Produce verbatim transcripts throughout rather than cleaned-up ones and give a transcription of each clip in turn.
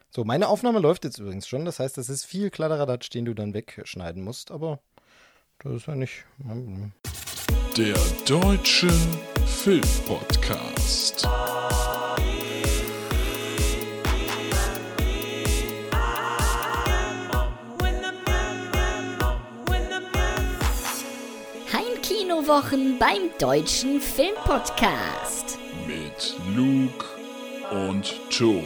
So, meine Aufnahme läuft jetzt übrigens schon. Das heißt, das ist viel Kladderadatsch, den du dann wegschneiden musst. Aber das ist ja nicht... Der Deutsche Filmpodcast. Heimkinowochen beim Deutschen Filmpodcast. Mit Luke und Tobi.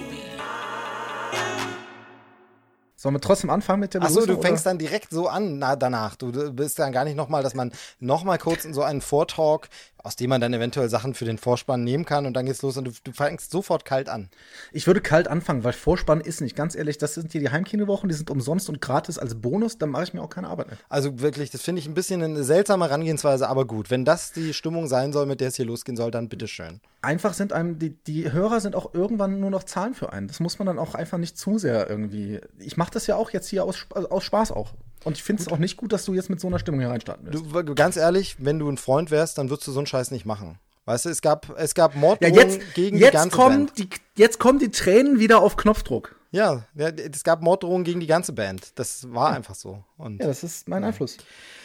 Sollen wir trotzdem anfangen mit der Achso, Begrüßung? du fängst dann direkt so an na, danach. Du, du bist dann gar nicht nochmal, dass man nochmal kurz in so einen Vortalk, aus dem man dann eventuell Sachen für den Vorspann nehmen kann und dann geht's los und du, du fängst sofort kalt an. Ich würde kalt anfangen, weil Vorspann ist nicht. Ganz ehrlich, das sind hier die Heimkinowochen, die sind umsonst und gratis als Bonus, dann mache ich mir auch keine Arbeit mit. Also wirklich, das finde ich ein bisschen eine seltsame Herangehensweise, aber gut. Wenn das die Stimmung sein soll, mit der es hier losgehen soll, dann bitteschön. Einfach sind einem, die, die Hörer sind auch irgendwann nur noch Zahlen für einen. Das muss man dann auch einfach nicht zu sehr irgendwie. Ich mache das ja auch jetzt hier aus, aus Spaß auch. Und ich finde es auch nicht gut, dass du jetzt mit so einer Stimmung hier reinstarten willst. Du, ganz ehrlich, wenn du ein Freund wärst, dann würdest du so einen Scheiß nicht machen. Weißt du, es gab, es gab Ja, Morddrohungen jetzt, gegen jetzt die ganze kommen Band. die, jetzt kommen die Tränen wieder auf Knopfdruck. Ja, ja, es gab Morddrohungen gegen die ganze Band. Das war Ja. einfach so. Und Ja, das ist mein Einfluss.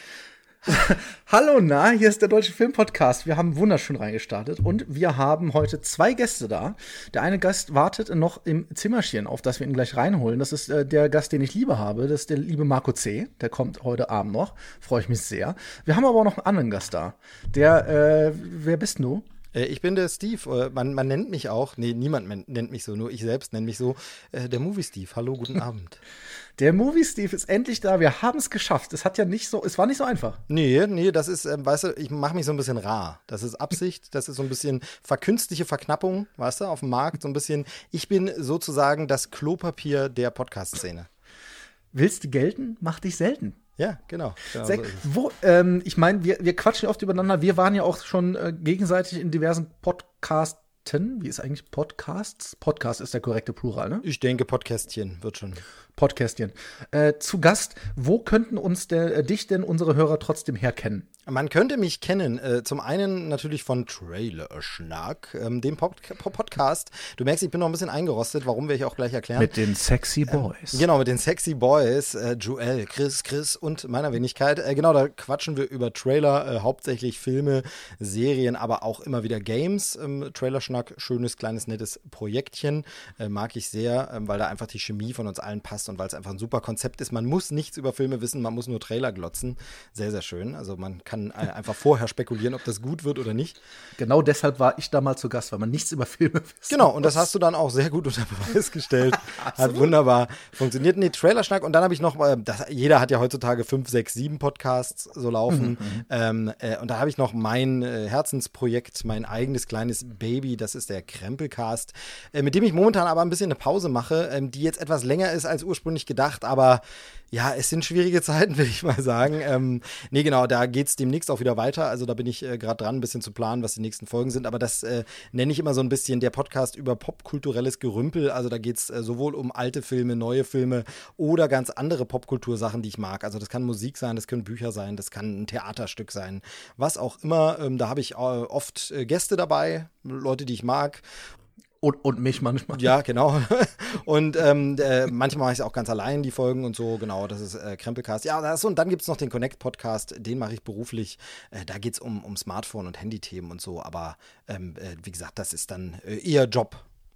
Hallo, na, hier ist der Deutsche Filmpodcast. Wir haben wunderschön reingestartet und wir haben heute zwei Gäste da. Der eine Gast wartet noch im Zimmerchen, auf das wir ihn gleich reinholen. Das ist äh, der Gast, den ich liebe habe. Das ist der liebe Marco C. Der kommt heute Abend noch. Freue ich mich sehr. Wir haben aber auch noch einen anderen Gast da. Der, äh, wer bist du? Äh, ich bin der Steve. Äh, Man, man nennt mich auch, nee, niemand men- nennt mich so, nur ich selbst nenne mich so, äh, der Movie Steve. Hallo, guten Abend. Der Movie Steve ist endlich da. Wir haben es geschafft. Es hat ja nicht so, es war nicht so einfach. Nee, nee, das ist, ähm, weißt du, ich mache mich so ein bisschen rar. Das ist Absicht, das ist so ein bisschen verkünstliche Verknappung, weißt du, auf dem Markt. So ein bisschen, ich bin sozusagen das Klopapier der Podcast-Szene. Willst du gelten? Mach dich selten. Ja, genau. genau Sag, so ist es. wo, ähm, ich meine, wir, wir quatschen ja oft übereinander. Wir waren ja auch schon äh, gegenseitig in diversen Podcasten. Wie ist eigentlich Podcasts? Podcast ist der korrekte Plural, ne? Ich denke, Podcastchen wird schon. Podcastchen. Äh, zu Gast, wo könnten uns der, äh, dich denn unsere Hörer trotzdem herkennen? Man könnte mich kennen, äh, zum einen natürlich von Trailer-Schnack, ähm, dem Pod- Pod- Podcast. Du merkst, ich bin noch ein bisschen eingerostet, warum werde ich auch gleich erklären. Mit den Sexy Boys. Genau, mit den Sexy Boys, äh, Joel, Chris, Chris und meiner Wenigkeit. Äh, genau, da quatschen wir über Trailer, äh, hauptsächlich Filme, Serien, aber auch immer wieder Games. Ähm, Trailerschnack, schönes, kleines, nettes Projektchen. Äh, mag ich sehr, ähm, weil da einfach die Chemie von uns allen passt und weil es einfach ein super Konzept ist. Man muss nichts über Filme wissen, man muss nur Trailer glotzen. Sehr, sehr schön. Also man kann äh, einfach vorher spekulieren, ob das gut wird oder nicht. Genau deshalb war ich da mal zu Gast, weil man nichts über Filme wissen Genau, und das muss. hast du dann auch sehr gut unter Beweis gestellt. Hat wunderbar funktioniert. Nee, Trailerschnack. Und dann habe ich noch, äh, das, jeder hat ja heutzutage fünf, sechs, sieben Podcasts so laufen. Mhm, ähm, äh, und da habe ich noch mein äh, Herzensprojekt, mein eigenes kleines Baby, das ist der Krempelcast, äh, mit dem ich momentan aber ein bisschen eine Pause mache, ähm, die jetzt etwas länger ist als ursprünglich gedacht, aber ja, es sind schwierige Zeiten, will ich mal sagen. Ähm, nee, genau, da geht's demnächst auch wieder weiter. Also da bin ich äh, gerade dran, ein bisschen zu planen, was die nächsten Folgen sind. Aber das äh, nenne ich immer so ein bisschen der Podcast über popkulturelles Gerümpel. Also da geht's äh, sowohl um alte Filme, neue Filme oder ganz andere Popkultursachen, die ich mag. Also das kann Musik sein, das können Bücher sein, das kann ein Theaterstück sein, was auch immer. Ähm, da habe ich äh, oft äh, Gäste dabei, Leute, die ich mag. Und, und mich manchmal. Ja, genau. Und ähm, äh, manchmal mache ich es auch ganz allein, die Folgen und so. Genau, das ist äh, Krempelcast. Ja, das, und dann gibt es noch den Connect-Podcast, den mache ich beruflich. Äh, da geht es um, um Smartphone- und Handythemen und so. Aber ähm, äh, wie gesagt, das ist dann äh, eher Job.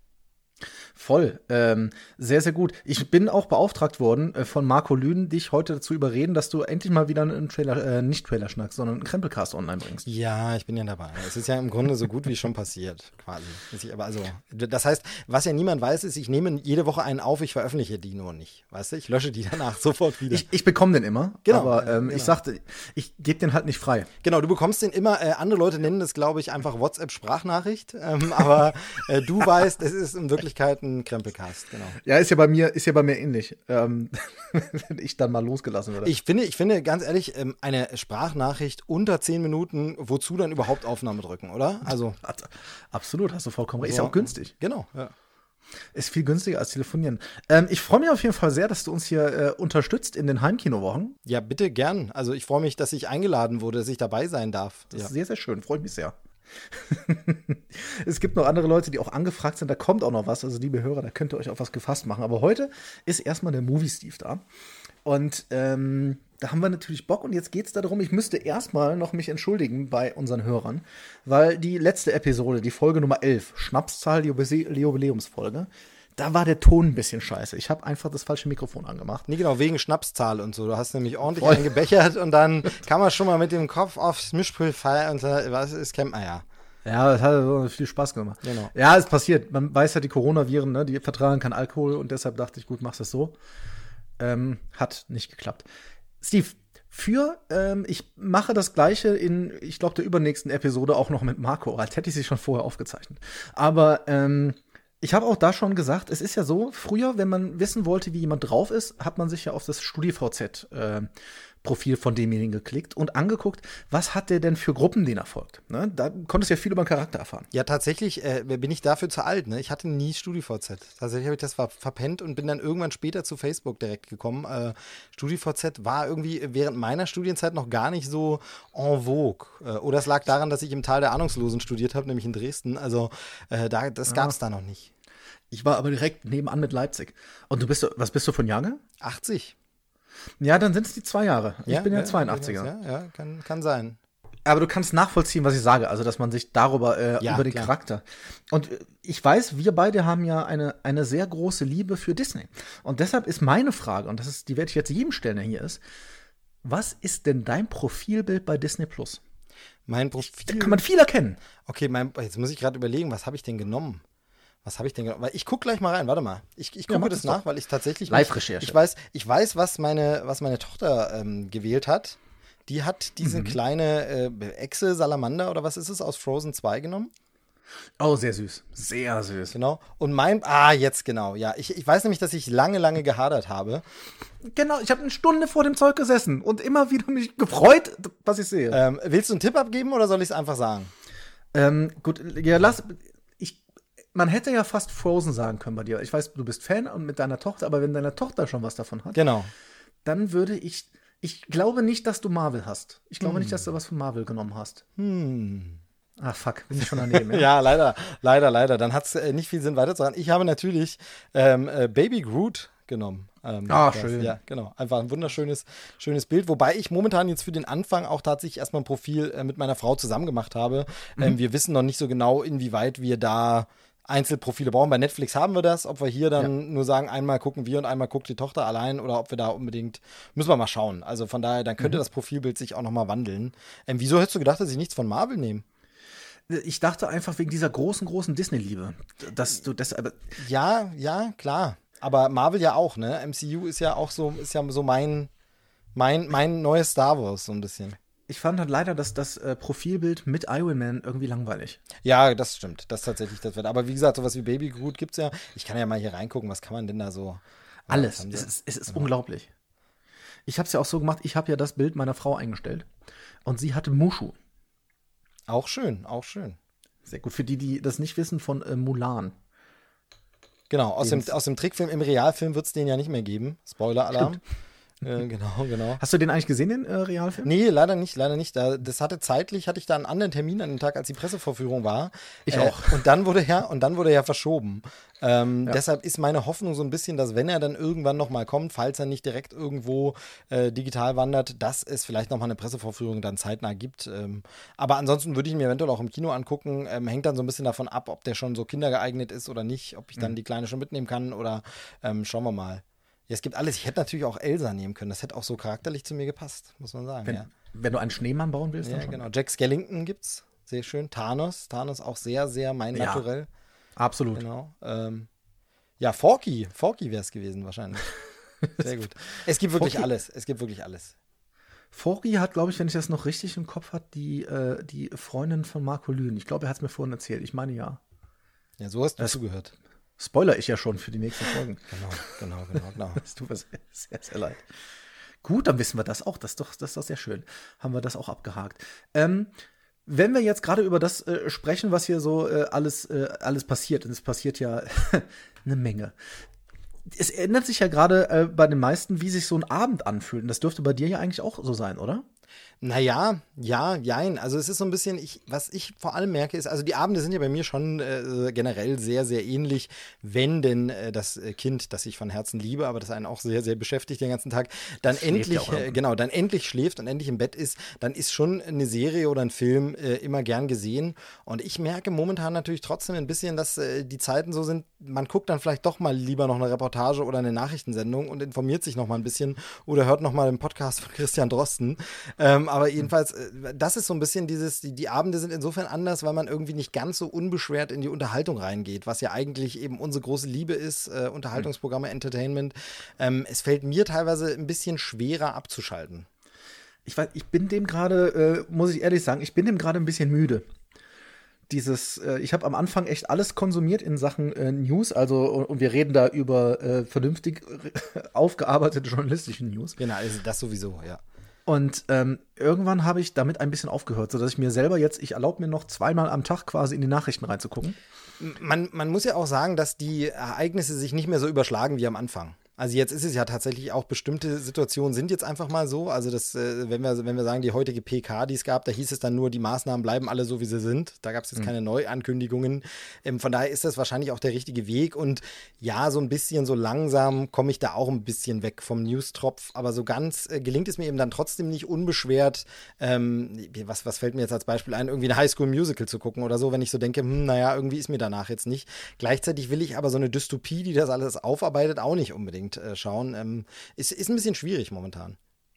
Voll. Ähm, sehr, sehr gut. Ich bin auch beauftragt worden äh, von Marco Lünen, dich heute dazu überreden, dass du endlich mal wieder einen Trailer, äh, nicht Trailerschnack, sondern einen Krempelcast online bringst. Ja, ich bin ja dabei. Es ist ja im Grunde so gut wie schon passiert, quasi. Ich, aber also, das heißt, was ja niemand weiß, ist, ich nehme jede Woche einen auf, ich veröffentliche die nur nicht. Weißt du, ich lösche die danach sofort wieder. Ich, ich bekomme den immer, Genau, aber ja, ähm, genau. ich sagte, ich gebe den halt nicht frei. Genau, du bekommst den immer, äh, andere Leute nennen das, glaube ich, einfach WhatsApp-Sprachnachricht, ähm, aber äh, du weißt, es ist in Wirklichkeit ein Krempelcast, genau. Ja, ist ja bei mir, ist ja bei mir ähnlich, ähm, wenn ich dann mal losgelassen werde. Ich finde, ich finde, ganz ehrlich, ähm, eine Sprachnachricht unter zehn Minuten, wozu dann überhaupt Aufnahme drücken, oder? Also Absolut, hast du vollkommen recht. Ist so, ja auch günstig. Genau, ja. Ist viel günstiger als telefonieren. Ähm, ich freue mich auf jeden Fall sehr, dass du uns hier äh, unterstützt in den Heimkinowochen. Ja, bitte gern. Also ich freue mich, dass ich eingeladen wurde, dass ich dabei sein darf. Das Ja. ist sehr, sehr schön. Freue mich sehr. Es gibt noch andere Leute, die auch angefragt sind, da kommt auch noch was. Also liebe Hörer, da könnt ihr euch auf was gefasst machen. Aber heute ist erstmal der Movie Steve da. Und ähm, da haben wir natürlich Bock. Und jetzt geht es darum, ich müsste erstmal noch mich entschuldigen bei unseren Hörern, weil die letzte Episode, die Folge Nummer elf, Schnapszahl, die Jubiläumsfolge, da war der Ton ein bisschen scheiße. Ich habe einfach das falsche Mikrofon angemacht. Nee, genau, wegen Schnapszahl und so. Du hast nämlich ordentlich eingebechert und dann kann man schon mal mit dem Kopf aufs Mischpult fallen und äh, was ist, kennt man ja. Ja, das hat so viel Spaß gemacht. Genau. Ja, es passiert. Man weiß ja, die Coronaviren, ne, die vertragen keinen Alkohol und deshalb dachte ich, gut, machst du es so. Ähm, hat nicht geklappt. Steve, für, ähm, ich mache das Gleiche in, ich glaube, der übernächsten Episode auch noch mit Marco, als hätte ich sie schon vorher aufgezeichnet. Aber, ähm, ich habe auch da schon gesagt, es ist ja so, früher, wenn man wissen wollte, wie jemand drauf ist, hat man sich ja auf das StudiVZ-Profil äh, von demjenigen geklickt und angeguckt, was hat der denn für Gruppen, den er folgt. Ne? Da konntest du ja viel über den Charakter erfahren. Ja, tatsächlich äh, bin ich dafür zu alt. Ne? Ich hatte nie StudiVZ. Tatsächlich habe ich das ver- verpennt und bin dann irgendwann später zu Facebook direkt gekommen. Äh, StudiVZ war irgendwie während meiner Studienzeit noch gar nicht so en vogue. Äh, oder es lag daran, dass ich im Tal der Ahnungslosen studiert habe, nämlich in Dresden. Also äh, da, das gab es da noch nicht. Ich war aber direkt nebenan mit Leipzig. Und du bist, was bist du von Jahrgang? achtzig. Ja, dann sind es die zwei Jahre. Ich Ja, bin ja, ja zweiundachtziger. Ja, ja kann, kann sein. Aber du kannst nachvollziehen, was ich sage. Also, dass man sich darüber, äh, Ja, über den klar. Charakter. Und äh, ich weiß, wir beide haben ja eine, eine sehr große Liebe für Disney. Und deshalb ist meine Frage, und das ist, die werde ich jetzt jedem stellen, der hier ist: Was ist denn dein Profilbild bei Disney Plus? Mein Da Profil. kann man viel erkennen. Okay, mein, jetzt muss ich gerade überlegen, was habe ich denn genommen? Was habe ich denn genommen? Weil ich gucke gleich mal rein, warte mal. Ich, ich Ja, gucke mach das das doch. nach, weil ich tatsächlich. Live-Recherche. Ich weiß, ich weiß, was meine, was meine Tochter ähm, gewählt hat. Die hat diese Mhm. kleine äh, Echse Salamander oder was ist es aus Frozen zwei genommen. Oh, sehr süß. Sehr süß. Genau. Und mein, ah, jetzt genau, ja. Ich, ich weiß nämlich, dass ich lange, lange gehadert habe. Genau, ich habe eine Stunde vor dem Zeug gesessen und immer wieder mich gefreut, was ich sehe. Ähm, willst du einen Tipp abgeben oder soll ich es einfach sagen? Ähm, gut, ja, lass. Ich, man hätte ja fast Frozen sagen können bei dir. Ich weiß, du bist Fan und mit deiner Tochter, aber wenn deine Tochter schon was davon hat, Genau. dann würde ich. Ich glaube nicht, dass du Marvel hast. Ich glaube nicht, dass du was von Marvel genommen hast. Hm. Ah, fuck, bin ich schon daneben. Ja. Ja, leider, leider, leider. Dann hat es äh, nicht viel Sinn weiterzuhören. Ich habe natürlich ähm, äh, Baby Groot genommen. Ähm, Ah, das, schön. Ja, genau. Einfach ein wunderschönes schönes Bild. Wobei ich momentan jetzt für den Anfang auch tatsächlich erstmal ein Profil äh, mit meiner Frau zusammen gemacht habe. Mhm. Ähm, wir wissen noch nicht so genau, inwieweit wir da Einzelprofile brauchen. Bei Netflix haben wir das. Ob wir hier dann nur sagen, einmal gucken wir und einmal guckt die Tochter allein oder ob wir da unbedingt, müssen wir mal schauen. Also von daher, dann Mhm. könnte das Profilbild sich auch nochmal wandeln. Ähm, wieso hättest du gedacht, dass ich nichts von Marvel nehme? Ich dachte einfach wegen dieser großen, großen Disney-Liebe, dass du das. Aber Ja, ja, klar. Aber Marvel ja auch, ne? M C U ist ja auch so, ist ja so mein, mein, mein neues Star Wars, so ein bisschen. ich fand halt leider das, das äh, Profilbild mit Iron Man irgendwie langweilig. Ja, das stimmt. Das ist tatsächlich das wird. Aber wie gesagt, sowas wie Baby Groot gibt's ja. Ich kann ja mal hier reingucken, was kann man denn da so. Alles. was haben Es sie? ist, es ist unglaublich. Ich habe es ja auch so gemacht, ich habe ja das Bild meiner Frau eingestellt. Und sie hatte Mushu. Auch schön, auch schön. Sehr gut. Für die, die das nicht wissen, von äh, Mulan. Genau, aus dem, Dens- aus dem Trickfilm, im Realfilm wird's den ja nicht mehr geben. Spoiler-Alarm. Äh, genau, genau. Hast du den eigentlich gesehen, den äh, Realfilm? Nee, leider nicht, leider nicht. Da, das hatte zeitlich, hatte ich da einen anderen Termin an dem Tag, als die Pressevorführung war. Ich Äh, auch. Und dann wurde er, und dann wurde er ja verschoben. Ähm, Deshalb ist meine Hoffnung so ein bisschen, dass wenn er dann irgendwann nochmal kommt, falls er nicht direkt irgendwo äh, digital wandert, dass es vielleicht nochmal eine Pressevorführung dann zeitnah gibt. Ähm, aber ansonsten würde ich ihn mir eventuell auch im Kino angucken. Ähm, hängt dann so ein bisschen davon ab, ob der schon so kindergeeignet ist oder nicht, ob ich dann die Kleine schon mitnehmen kann oder ähm, schauen wir mal. Ja, es gibt alles. Ich hätte natürlich auch Elsa nehmen können. Das hätte auch so charakterlich zu mir gepasst, muss man sagen. Wenn, ja. wenn du einen Schneemann bauen willst, Ja, dann schon. genau. Jack Skellington gibt's. Sehr schön. Thanos. Thanos auch sehr, sehr mein Ja. Naturell. Absolut. Genau. Ähm, ja, Forky. Forky wäre es gewesen wahrscheinlich. Sehr gut. Es gibt wirklich Forky- alles. Es gibt wirklich alles. Forky hat, glaube ich, wenn ich das noch richtig im Kopf habe, die, äh, die Freundin von Marco Lühn. Ich glaube, er hat es mir vorhin erzählt. Ich meine ja. Ja, so hast du Das- zugehört. Spoiler ich ja schon für die nächsten Folgen. Genau, genau, genau, genau. Es tut mir sehr, sehr, sehr leid. Gut, dann wissen wir das auch. Das ist doch, das ist doch sehr schön. Haben wir das auch abgehakt. Ähm, wenn wir jetzt gerade über das äh, sprechen, was hier so äh, alles, äh, alles passiert, und es passiert ja eine Menge. Es ändert sich ja gerade äh, bei den meisten, wie sich so ein Abend anfühlt. Und das dürfte bei dir ja eigentlich auch so sein, oder? Naja, ja, jein. Also es ist so ein bisschen, ich, was ich vor allem merke, ist, also die Abende sind ja bei mir schon äh, generell sehr, sehr ähnlich, wenn denn äh, das Kind, das ich von Herzen liebe, aber das einen auch sehr, sehr beschäftigt den ganzen Tag, dann endlich, äh, genau, dann endlich schläft und endlich im Bett ist, dann ist schon eine Serie oder ein Film äh, immer gern gesehen. Und ich merke momentan natürlich trotzdem ein bisschen, dass äh, die Zeiten so sind, man guckt dann vielleicht doch mal lieber noch eine Reportage oder eine Nachrichtensendung und informiert sich noch mal ein bisschen oder hört noch mal den Podcast von Christian Drosten. Ähm, aber jedenfalls, das ist so ein bisschen dieses, die, die Abende sind insofern anders, weil man irgendwie nicht ganz so unbeschwert in die Unterhaltung reingeht, was ja eigentlich eben unsere große Liebe ist, äh, Unterhaltungsprogramme, Entertainment. Ähm, es fällt mir teilweise ein bisschen schwerer abzuschalten. Ich weiß, ich bin dem gerade, äh, muss ich ehrlich sagen, ich bin dem gerade ein bisschen müde. Dieses, äh, ich habe am Anfang echt alles konsumiert in Sachen äh, News, also und, und wir reden da über äh, vernünftig aufgearbeitete journalistische News. Genau, also das sowieso, ja. Und ähm, irgendwann habe ich damit ein bisschen aufgehört, sodass ich mir selber jetzt, ich erlaube mir noch zweimal am Tag quasi in die Nachrichten reinzugucken. Man, man muss ja auch sagen, dass die Ereignisse sich nicht mehr so überschlagen wie am Anfang. Also jetzt ist es ja tatsächlich auch, bestimmte Situationen sind jetzt einfach mal so. Also das, äh, wenn wir, wenn wir sagen, die heutige P K, die es gab, da hieß es dann nur, die Maßnahmen bleiben alle so, wie sie sind. Da gab es jetzt mhm. keine Neuankündigungen. Ähm, von daher ist das wahrscheinlich auch der richtige Weg. Und ja, so ein bisschen, so langsam komme ich da auch ein bisschen weg vom Newstropf. Aber so ganz äh, gelingt es mir eben dann trotzdem nicht unbeschwert. Ähm, was, was fällt mir jetzt als Beispiel ein? Irgendwie eine Highschool-Musical zu gucken oder so, wenn ich so denke, hm, naja, irgendwie ist mir danach jetzt nicht. Gleichzeitig will ich aber so eine Dystopie, die das alles aufarbeitet, auch nicht unbedingt schauen. Ähm, ist, ist ein bisschen schwierig momentan.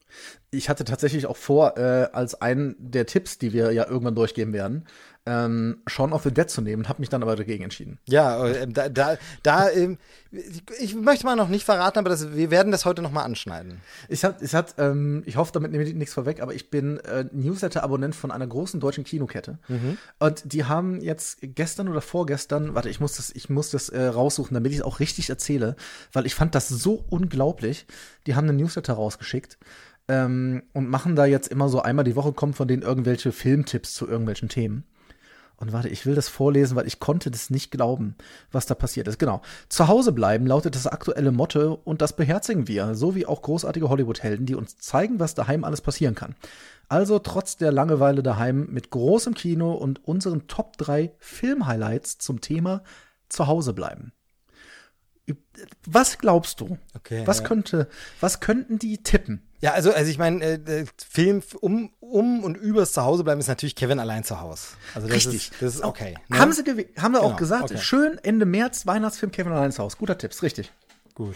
Ich hatte tatsächlich auch vor, äh, als einen der Tipps, die wir ja irgendwann durchgeben werden, ähm, Shaun of the Dead zu nehmen, habe mich dann aber dagegen entschieden. Ja, äh, da, da, da äh, ich möchte mal noch nicht verraten, aber das, wir werden das heute noch mal anschneiden. Ich, hab, ich, hat, ähm, ich hoffe, damit nehme ich nichts vorweg, aber ich bin äh, Newsletter-Abonnent von einer großen deutschen Kinokette. Mhm. Und die haben jetzt gestern oder vorgestern, warte, ich muss das, ich muss das äh, raussuchen, damit ich es auch richtig erzähle, weil ich fand das so unglaublich. Die haben einen Newsletter rausgeschickt. Ähm, und machen da jetzt immer so einmal die Woche, kommen von denen irgendwelche Filmtipps zu irgendwelchen Themen. Und warte, ich will das vorlesen, weil ich konnte das nicht glauben, was da passiert ist. Genau. Zu Hause bleiben lautet das aktuelle Motto und das beherzigen wir, so wie auch großartige Hollywood-Helden, die uns zeigen, was daheim alles passieren kann. Also trotz der Langeweile daheim mit großem Kino und unseren Top drei Film-Highlights zum Thema zu Hause bleiben. Was glaubst du? Okay, was ja. könnte, was könnten die tippen? Ja, also, also ich meine, äh, Film um, um und übers Zuhausebleiben ist natürlich Kevin allein zu Hause. Also das Richtig. Ist, das ist okay. Ne? Haben sie, gew- haben sie genau, auch gesagt, okay. Schön Ende März, Weihnachtsfilm Kevin allein zu Hause. Guter Tipps, richtig. Gut.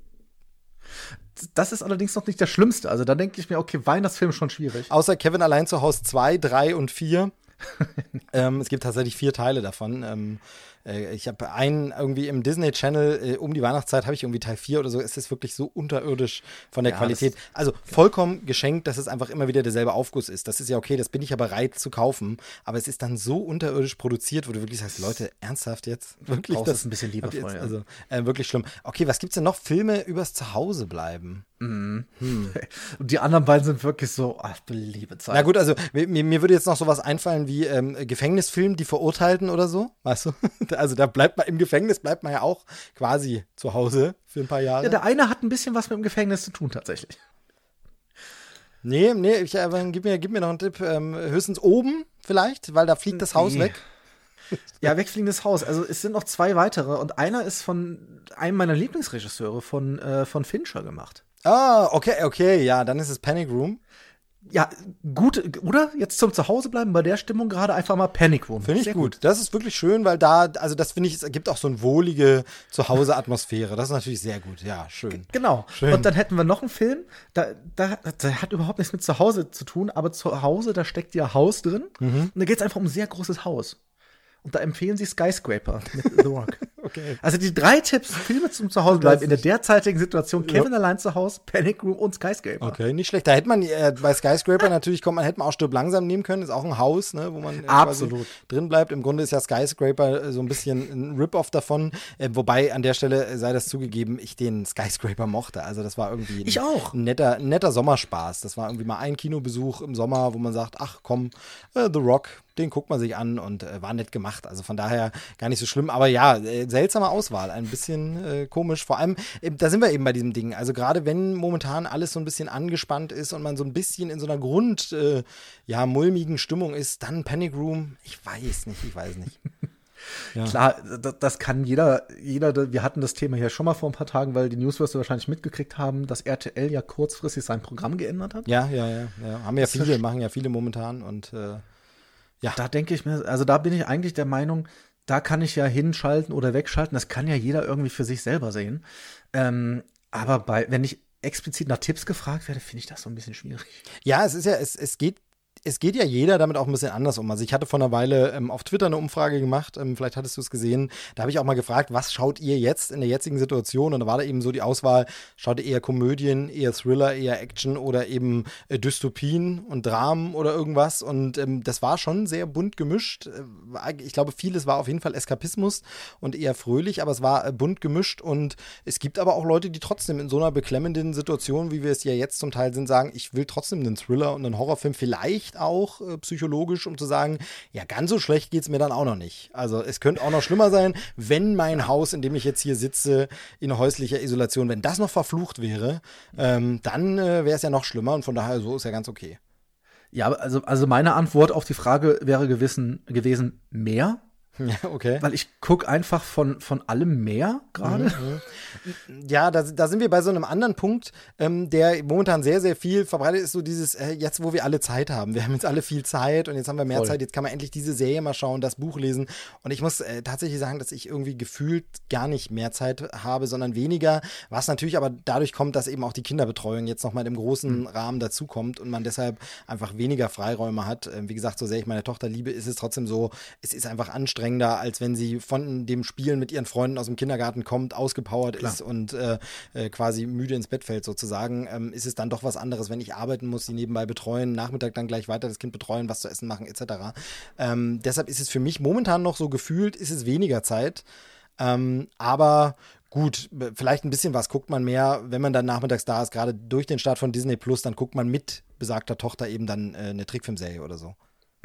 Das ist allerdings noch nicht das Schlimmste. Also da denke ich mir, okay, Weihnachtsfilm schon schwierig. Außer Kevin allein zu Hause zwei, drei und vier. ähm, es gibt tatsächlich vier Teile davon. Ähm, äh, ich habe einen irgendwie im Disney Channel äh, um die Weihnachtszeit habe ich irgendwie Teil vier oder so. Es ist wirklich so unterirdisch von der ja, Qualität. Das, also vollkommen geschenkt, dass es einfach immer wieder derselbe Aufguss ist. Das ist ja okay, das bin ich ja bereit zu kaufen. Aber es ist dann so unterirdisch produziert, wo du wirklich sagst, Leute, ernsthaft jetzt? Wirklich? Das ist ein bisschen liebevoll. Jetzt, also äh, wirklich schlimm. Okay, was gibt's denn noch? Filme übers Zuhausebleiben. Mhm. Hm. Und die anderen beiden sind wirklich so, ach du liebe Zeit. Na gut, also mir, mir würde jetzt noch sowas einfallen wie ähm, Gefängnisfilm, die Verurteilten oder so, weißt du? Also da bleibt man im Gefängnis, bleibt man ja auch quasi zu Hause für ein paar Jahre. Ja, der eine hat ein bisschen was mit dem Gefängnis zu tun tatsächlich. Nee, nee, ich, äh, gib, mir, gib mir noch einen Tipp. Ähm, höchstens oben vielleicht, weil da fliegt das Haus nee. weg. Ja, wegfliegendes Haus. Also es sind noch zwei weitere und einer ist von einem meiner Lieblingsregisseure von, äh, von Fincher gemacht. Ah, okay, okay, ja, dann ist es Panic Room. Ja, gut, oder? Jetzt zum Zuhause bleiben bei der Stimmung gerade einfach mal Panic Room. Finde ich gut. gut. Das ist wirklich schön, weil da, also das finde ich, es ergibt auch so eine wohlige Zuhause-Atmosphäre. Das ist natürlich sehr gut, ja, schön. Genau. Schön. Und dann hätten wir noch einen Film, da, da, da hat überhaupt nichts mit Zuhause zu tun, aber zu Hause, da steckt ja Haus drin. Mhm. Und da geht es einfach um ein sehr großes Haus. Und da empfehlen sie Skyscraper mit The Rock. Okay. Also die drei Tipps, Filme zum Zuhausebleiben in der derzeitigen Situation, Kevin ja. allein zu Hause, Panic Room und Skyscraper. Okay, nicht schlecht. Da hätte man äh, bei Skyscraper natürlich, kommt man, hätte man auch Stirb langsam nehmen können. Ist auch ein Haus, ne, wo man äh, Absolut drin bleibt. Im Grunde ist ja Skyscraper äh, so ein bisschen ein Rip-Off davon. Äh, wobei an der Stelle äh, sei das zugegeben, ich den Skyscraper mochte. Also das war irgendwie ein, ich auch. ein netter, ein netter Sommerspaß. Das war irgendwie mal ein Kinobesuch im Sommer, wo man sagt, ach komm, äh, The Rock. den guckt man sich an und äh, war nett gemacht. Also von daher gar nicht so schlimm. Aber ja, äh, seltsame Auswahl, ein bisschen äh, komisch. Vor allem, äh, da sind wir eben bei diesem Ding. Also gerade wenn momentan alles so ein bisschen angespannt ist und man so ein bisschen in so einer Grund, äh, ja, mulmigen Stimmung ist, dann Panic Room, ich weiß nicht, ich weiß nicht. Ja. Klar, das, das kann jeder, jeder, wir hatten das Thema hier schon mal vor ein paar Tagen, weil die News wirst du wahrscheinlich mitgekriegt haben, dass R T L ja kurzfristig sein Programm geändert hat. Ja, ja, ja, ja. Haben ja das viele, machen ja viele momentan und äh, ja. Da denke ich mir, also da bin ich eigentlich der Meinung, da kann ich ja hinschalten oder wegschalten, das kann ja jeder irgendwie für sich selber sehen. Ähm, aber bei, wenn ich explizit nach Tipps gefragt werde, finde ich das so ein bisschen schwierig. Ja, es ist ja, es, es geht Es geht ja jeder damit auch ein bisschen anders um. Also ich hatte vor einer Weile ähm, auf Twitter eine Umfrage gemacht, ähm, vielleicht hattest du es gesehen, da habe ich auch mal gefragt, was schaut ihr jetzt in der jetzigen Situation? Und da war da eben so die Auswahl, schaut ihr eher Komödien, eher Thriller, eher Action oder eben äh, Dystopien und Dramen oder irgendwas. Und ähm, das war schon sehr bunt gemischt. Ich glaube, vieles war auf jeden Fall Eskapismus und eher fröhlich, aber es war äh, bunt gemischt. Und es gibt aber auch Leute, die trotzdem in so einer beklemmenden Situation, wie wir es ja jetzt zum Teil sind, sagen, ich will trotzdem einen Thriller und einen Horrorfilm, vielleicht auch äh, psychologisch, um zu sagen, ja, ganz so schlecht geht es mir dann auch noch nicht. Also es könnte auch noch schlimmer sein, wenn mein Haus, in dem ich jetzt hier sitze, in häuslicher Isolation, wenn das noch verflucht wäre, ähm, dann äh, wäre es ja noch schlimmer und von daher so ist ja ganz okay. Ja, also, also meine Antwort auf die Frage wäre gewissen, gewesen, mehr. Ja, okay. Weil ich gucke einfach von, von allem mehr gerade. Mhm. Ja, da, da sind wir bei so einem anderen Punkt, ähm, der momentan sehr, sehr viel verbreitet ist, so dieses, äh, jetzt wo wir alle Zeit haben. Wir haben jetzt alle viel Zeit und jetzt haben wir mehr Voll. Zeit, jetzt kann man endlich diese Serie mal schauen, das Buch lesen. Und ich muss äh, tatsächlich sagen, dass ich irgendwie gefühlt gar nicht mehr Zeit habe, sondern weniger, was natürlich aber dadurch kommt, dass eben auch die Kinderbetreuung jetzt nochmal im großen mhm. Rahmen dazukommt und man deshalb einfach weniger Freiräume hat. Ähm, wie gesagt, so sehr ich meine Tochter liebe, ist es trotzdem so, es ist einfach anstrengend, als wenn sie von dem Spielen mit ihren Freunden aus dem Kindergarten kommt, ausgepowert Klar. ist und äh, äh, quasi müde ins Bett fällt sozusagen, ähm, ist es dann doch was anderes, wenn ich arbeiten muss, sie nebenbei betreuen, Nachmittag dann gleich weiter das Kind betreuen, was zu essen machen et cetera. Ähm, deshalb ist es für mich momentan noch so gefühlt, ist es weniger Zeit, ähm, aber gut, vielleicht ein bisschen was guckt man mehr, wenn man dann nachmittags da ist, gerade durch den Start von Disney Plus, dann guckt man mit besagter Tochter eben dann äh, eine Trickfilmserie oder so.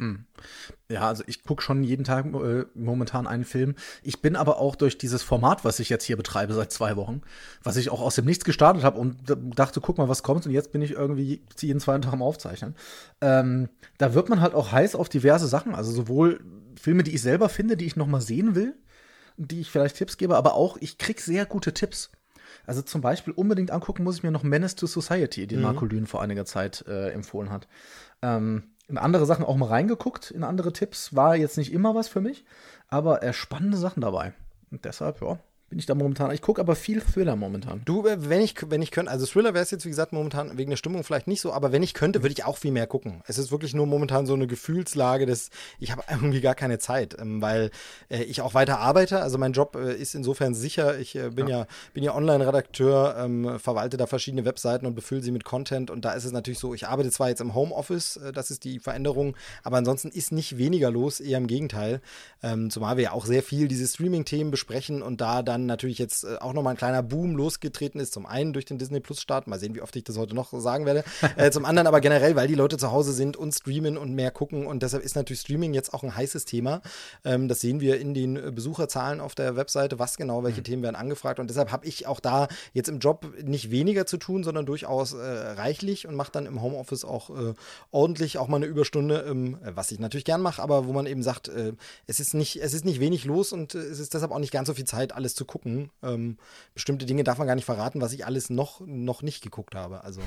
Ja, also ich gucke schon jeden Tag äh, momentan einen Film. Ich bin aber auch durch dieses Format, was ich jetzt hier betreibe seit zwei Wochen, was ich auch aus dem Nichts gestartet habe und dachte, guck mal, was kommt. Und jetzt bin ich irgendwie jeden zweiten Tag am Aufzeichnen. Ähm, da wird man halt auch heiß auf diverse Sachen. Also sowohl Filme, die ich selber finde, die ich noch mal sehen will, die ich vielleicht Tipps gebe, aber auch, ich krieg sehr gute Tipps. Also zum Beispiel unbedingt angucken muss ich mir noch Menace to Society, den mhm. Marco Lühn vor einiger Zeit äh, empfohlen hat. Ähm, in andere Sachen auch mal reingeguckt, in andere Tipps. War jetzt nicht immer was für mich, aber äh, spannende Sachen dabei. Und deshalb, ja, bin ich da momentan. Ich gucke aber viel Thriller momentan. Du, wenn ich, wenn ich könnte, also Thriller wäre es jetzt, wie gesagt, momentan wegen der Stimmung vielleicht nicht so, aber wenn ich könnte, würde ich auch viel mehr gucken. Es ist wirklich nur momentan so eine Gefühlslage, dass ich habe irgendwie gar keine Zeit, ähm, weil äh, ich auch weiter arbeite. Also mein Job äh, ist insofern sicher. Ich äh, bin ja, ja bin ja Online-Redakteur, ähm, verwalte da verschiedene Webseiten und befülle sie mit Content und da ist es natürlich so, ich arbeite zwar jetzt im Homeoffice, äh, das ist die Veränderung, aber ansonsten ist nicht weniger los, eher im Gegenteil. Ähm, zumal wir ja auch sehr viel diese Streaming-Themen besprechen und da dann natürlich jetzt äh, auch nochmal ein kleiner Boom losgetreten ist. Zum einen durch den Disney Plus Start, mal sehen, wie oft ich das heute noch sagen werde. äh, zum anderen aber generell, weil die Leute zu Hause sind und streamen und mehr gucken und deshalb ist natürlich Streaming jetzt auch ein heißes Thema. Ähm, das sehen wir in den Besucherzahlen auf der Webseite, was genau, welche mhm. Themen werden angefragt und deshalb habe ich auch da jetzt im Job nicht weniger zu tun, sondern durchaus äh, reichlich und mache dann im Homeoffice auch äh, ordentlich auch mal eine Überstunde, ähm, was ich natürlich gern mache, aber wo man eben sagt, äh, es ist nicht, es ist nicht wenig los und äh, es ist deshalb auch nicht ganz so viel Zeit, alles zu gucken. Ähm, bestimmte Dinge darf man gar nicht verraten, was ich alles noch, noch nicht geguckt habe. Also.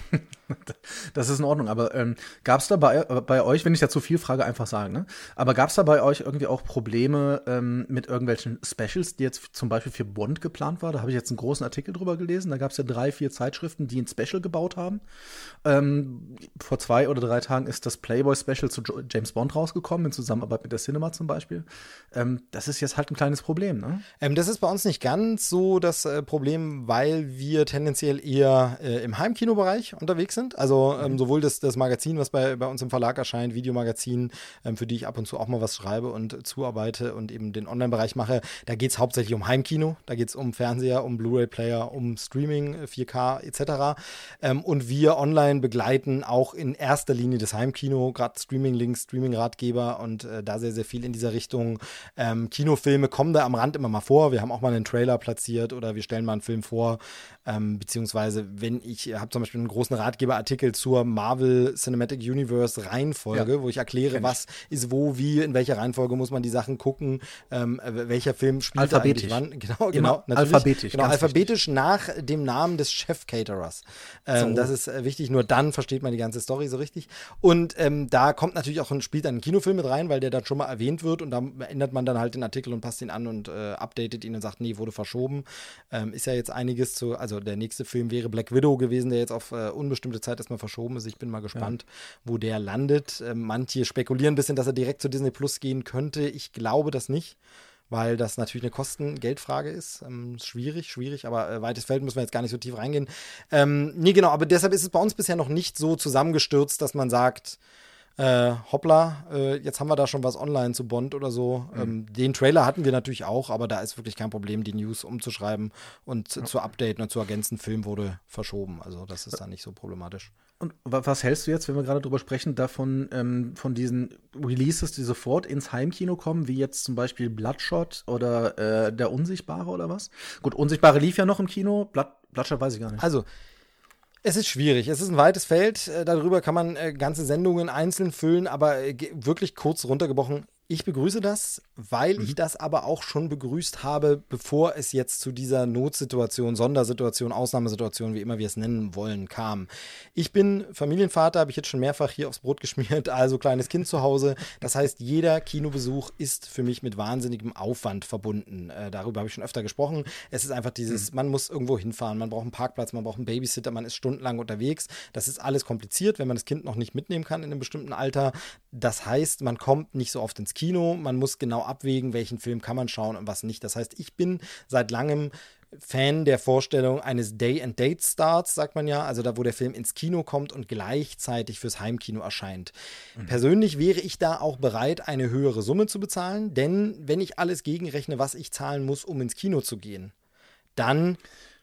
Das ist in Ordnung, aber ähm, gab es da bei, bei euch, wenn ich da zu viel frage, einfach sagen, ne? Aber gab es da bei euch irgendwie auch Probleme ähm, mit irgendwelchen Specials, die jetzt zum Beispiel für Bond geplant war? Da habe ich jetzt einen großen Artikel drüber gelesen. Da gab es ja drei, vier Zeitschriften, die ein Special gebaut haben. Ähm, vor zwei oder drei Tagen ist das Playboy-Special zu James Bond rausgekommen, in Zusammenarbeit mit der Cinema zum Beispiel. Ähm, das ist jetzt halt ein kleines Problem, ne? Ähm, das ist bei uns nicht ganz so das äh, Problem, weil wir tendenziell eher äh, im Heimkinobereich unterwegs sind. Also ähm, sowohl das, das Magazin, was bei, bei uns im Verlag erscheint, Videomagazin, ähm, für die ich ab und zu auch mal was schreibe und zuarbeite und eben den Online-Bereich mache, da geht es hauptsächlich um Heimkino. Da geht es um Fernseher, um Blu-ray-Player, um Streaming, vier K et cetera. Ähm, und wir online begleiten auch in erster Linie das Heimkino, gerade Streaming-Links, Streaming-Ratgeber und äh, da sehr, sehr viel in dieser Richtung. Ähm, Kinofilme kommen da am Rand immer mal vor. Wir haben auch mal einen Trailer platziert oder wir stellen mal einen Film vor. Ähm, beziehungsweise, wenn ich habe zum Beispiel einen großen Ratgeberartikel zur Marvel Cinematic Universe Reihenfolge, ja, wo ich erkläre, was ist wo, wie, in welcher Reihenfolge muss man die Sachen gucken, ähm, welcher Film spielt alphabetisch. wann. Genau, genau. Alphabetisch. Genau, alphabetisch wichtig. Nach dem Namen des Chef-Caterers. Ähm, so. Das ist äh, wichtig, nur dann versteht man die ganze Story so richtig. Und ähm, da kommt natürlich auch ein Spiel dann ein Kinofilm mit rein, weil der dann schon mal erwähnt wird und da ändert man dann halt den Artikel und passt ihn an und äh, updatet ihn und sagt, nee, wurde verschoben. Ähm, ist ja jetzt einiges zu, also der nächste Film wäre Black Widow gewesen, der jetzt auf äh, unbestimmte Zeit erstmal verschoben ist. Ich bin mal gespannt, ja, wo der landet. Ähm, manche spekulieren ein bisschen, dass er direkt zu Disney Plus gehen könnte. Ich glaube das nicht, weil das natürlich eine Kosten-Geldfrage ist. Ähm, schwierig, schwierig, aber äh, weites Feld müssen wir jetzt gar nicht so tief reingehen. Ähm, nee, genau, aber deshalb ist es bei uns bisher noch nicht so zusammengestürzt, dass man sagt, Äh, hoppla, äh, jetzt haben wir da schon was online zu Bond oder so. Mhm. Ähm, den Trailer hatten wir natürlich auch, aber da ist wirklich kein Problem, die News umzuschreiben und ja. zu updaten und zu ergänzen. Film wurde verschoben, also das ist dann nicht so problematisch. Und was hältst du jetzt, wenn wir gerade drüber sprechen, davon, ähm, von diesen Releases, die sofort ins Heimkino kommen, wie jetzt zum Beispiel Bloodshot oder äh, Der Unsichtbare oder was? Gut, Unsichtbare lief ja noch im Kino, Blood, Bloodshot weiß ich gar nicht. Also, es ist schwierig. Es ist ein weites Feld. Darüber kann man ganze Sendungen einzeln füllen, aber wirklich kurz runtergebrochen. Ich begrüße das, weil mhm. ich das aber auch schon begrüßt habe, bevor es jetzt zu dieser Notsituation, Sondersituation, Ausnahmesituation, wie immer wir es nennen wollen, kam. Ich bin Familienvater, habe ich jetzt schon mehrfach hier aufs Brot geschmiert, also kleines Kind zu Hause. Das heißt, jeder Kinobesuch ist für mich mit wahnsinnigem Aufwand verbunden. Äh, darüber habe ich schon öfter gesprochen. Es ist einfach dieses, mhm. man muss irgendwo hinfahren, man braucht einen Parkplatz, man braucht einen Babysitter, man ist stundenlang unterwegs. Das ist alles kompliziert, wenn man das Kind noch nicht mitnehmen kann in einem bestimmten Alter. Das heißt, man kommt nicht so oft ins Kino, man muss genau abwägen, welchen Film kann man schauen und was nicht. Das heißt, ich bin seit langem Fan der Vorstellung eines Day-and-Date-Starts, sagt man ja, also da, wo der Film ins Kino kommt und gleichzeitig fürs Heimkino erscheint. Mhm. Persönlich wäre ich da auch bereit, eine höhere Summe zu bezahlen, denn wenn ich alles gegenrechne, was ich zahlen muss, um ins Kino zu gehen, dann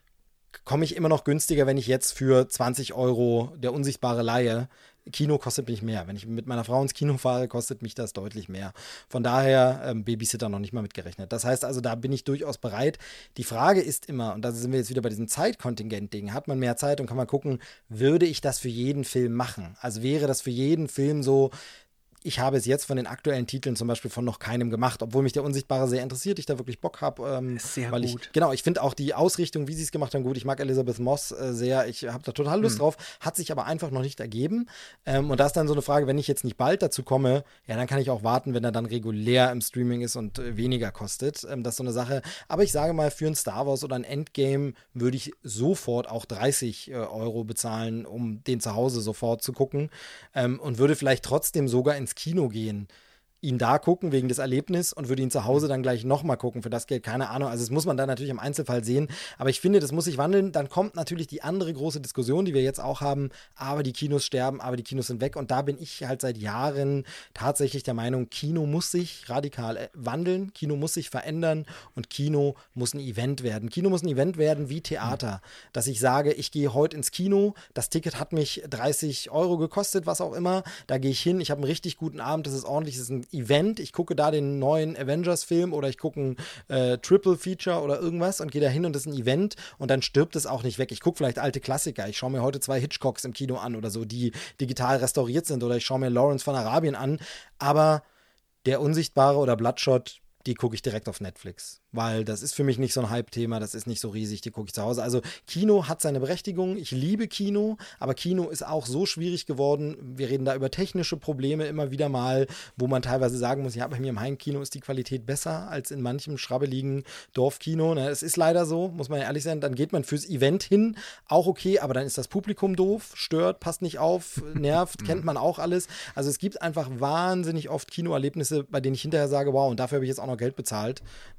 komme ich immer noch günstiger, wenn ich jetzt für zwanzig Euro Der Unsichtbare leihe. Kino kostet mich mehr. Wenn ich mit meiner Frau ins Kino fahre, kostet mich das deutlich mehr. Von daher ähm, Babysitter noch nicht mal mitgerechnet. Das heißt also, da bin ich durchaus bereit. Die Frage ist immer, und da sind wir jetzt wieder bei diesem Zeitkontingent-Ding, hat man mehr Zeit und kann man gucken, würde ich das für jeden Film machen? Also wäre das für jeden Film so, ich habe es jetzt von den aktuellen Titeln zum Beispiel von noch keinem gemacht, obwohl mich Der Unsichtbare sehr interessiert, ich da wirklich Bock habe. Ähm, sehr weil gut. Ich, genau, ich finde auch die Ausrichtung, wie sie es gemacht haben, gut. Ich mag Elizabeth Moss äh, sehr, ich habe da total Lust mhm. drauf, hat sich aber einfach noch nicht ergeben. Ähm, und da ist dann so eine Frage, wenn ich jetzt nicht bald dazu komme, ja, dann kann ich auch warten, wenn er dann regulär im Streaming ist und äh, weniger kostet. Ähm, das ist so eine Sache. Aber ich sage mal, für ein Star Wars oder ein Endgame würde ich sofort auch dreißig äh, Euro bezahlen, um den zu Hause sofort zu gucken. Ähm, und würde vielleicht trotzdem sogar ins Kino gehen, ihn da gucken wegen des Erlebnisses und würde ihn zu Hause dann gleich nochmal gucken für das Geld, keine Ahnung, also das muss man dann natürlich im Einzelfall sehen, aber ich finde, das muss sich wandeln, dann kommt natürlich die andere große Diskussion, die wir jetzt auch haben, aber die Kinos sterben, aber die Kinos sind weg und da bin ich halt seit Jahren tatsächlich der Meinung, Kino muss sich radikal wandeln, Kino muss sich verändern und Kino muss ein Event werden. Kino muss ein Event werden wie Theater, mhm. dass ich sage, ich gehe heute ins Kino, das Ticket hat mich dreißig Euro gekostet, was auch immer, da gehe ich hin, ich habe einen richtig guten Abend, das ist ordentlich, das ist ein Event, ich gucke da den neuen Avengers-Film oder ich gucke ein äh, Triple-Feature oder irgendwas und gehe da hin und das ist ein Event und dann stirbt es auch nicht weg. Ich gucke vielleicht alte Klassiker, ich schaue mir heute zwei Hitchcocks im Kino an oder so, die digital restauriert sind oder ich schaue mir Lawrence von Arabien an, aber Der Unsichtbare oder Bloodshot, die gucke ich direkt auf Netflix, weil das ist für mich nicht so ein Hype-Thema, das ist nicht so riesig, die gucke ich zu Hause. Also Kino hat seine Berechtigung, ich liebe Kino, aber Kino ist auch so schwierig geworden, wir reden da über technische Probleme immer wieder mal, wo man teilweise sagen muss, ja, bei mir im Heimkino ist die Qualität besser als in manchem schrabbeligen Dorfkino. Es ist leider so, muss man ja ehrlich sein, dann geht man fürs Event hin, auch okay, aber dann ist das Publikum doof, stört, passt nicht auf, nervt, kennt man auch alles. Also es gibt einfach wahnsinnig oft Kinoerlebnisse, bei denen ich hinterher sage, wow, und dafür habe ich jetzt auch noch Geld bezahlt. Na schön, hätte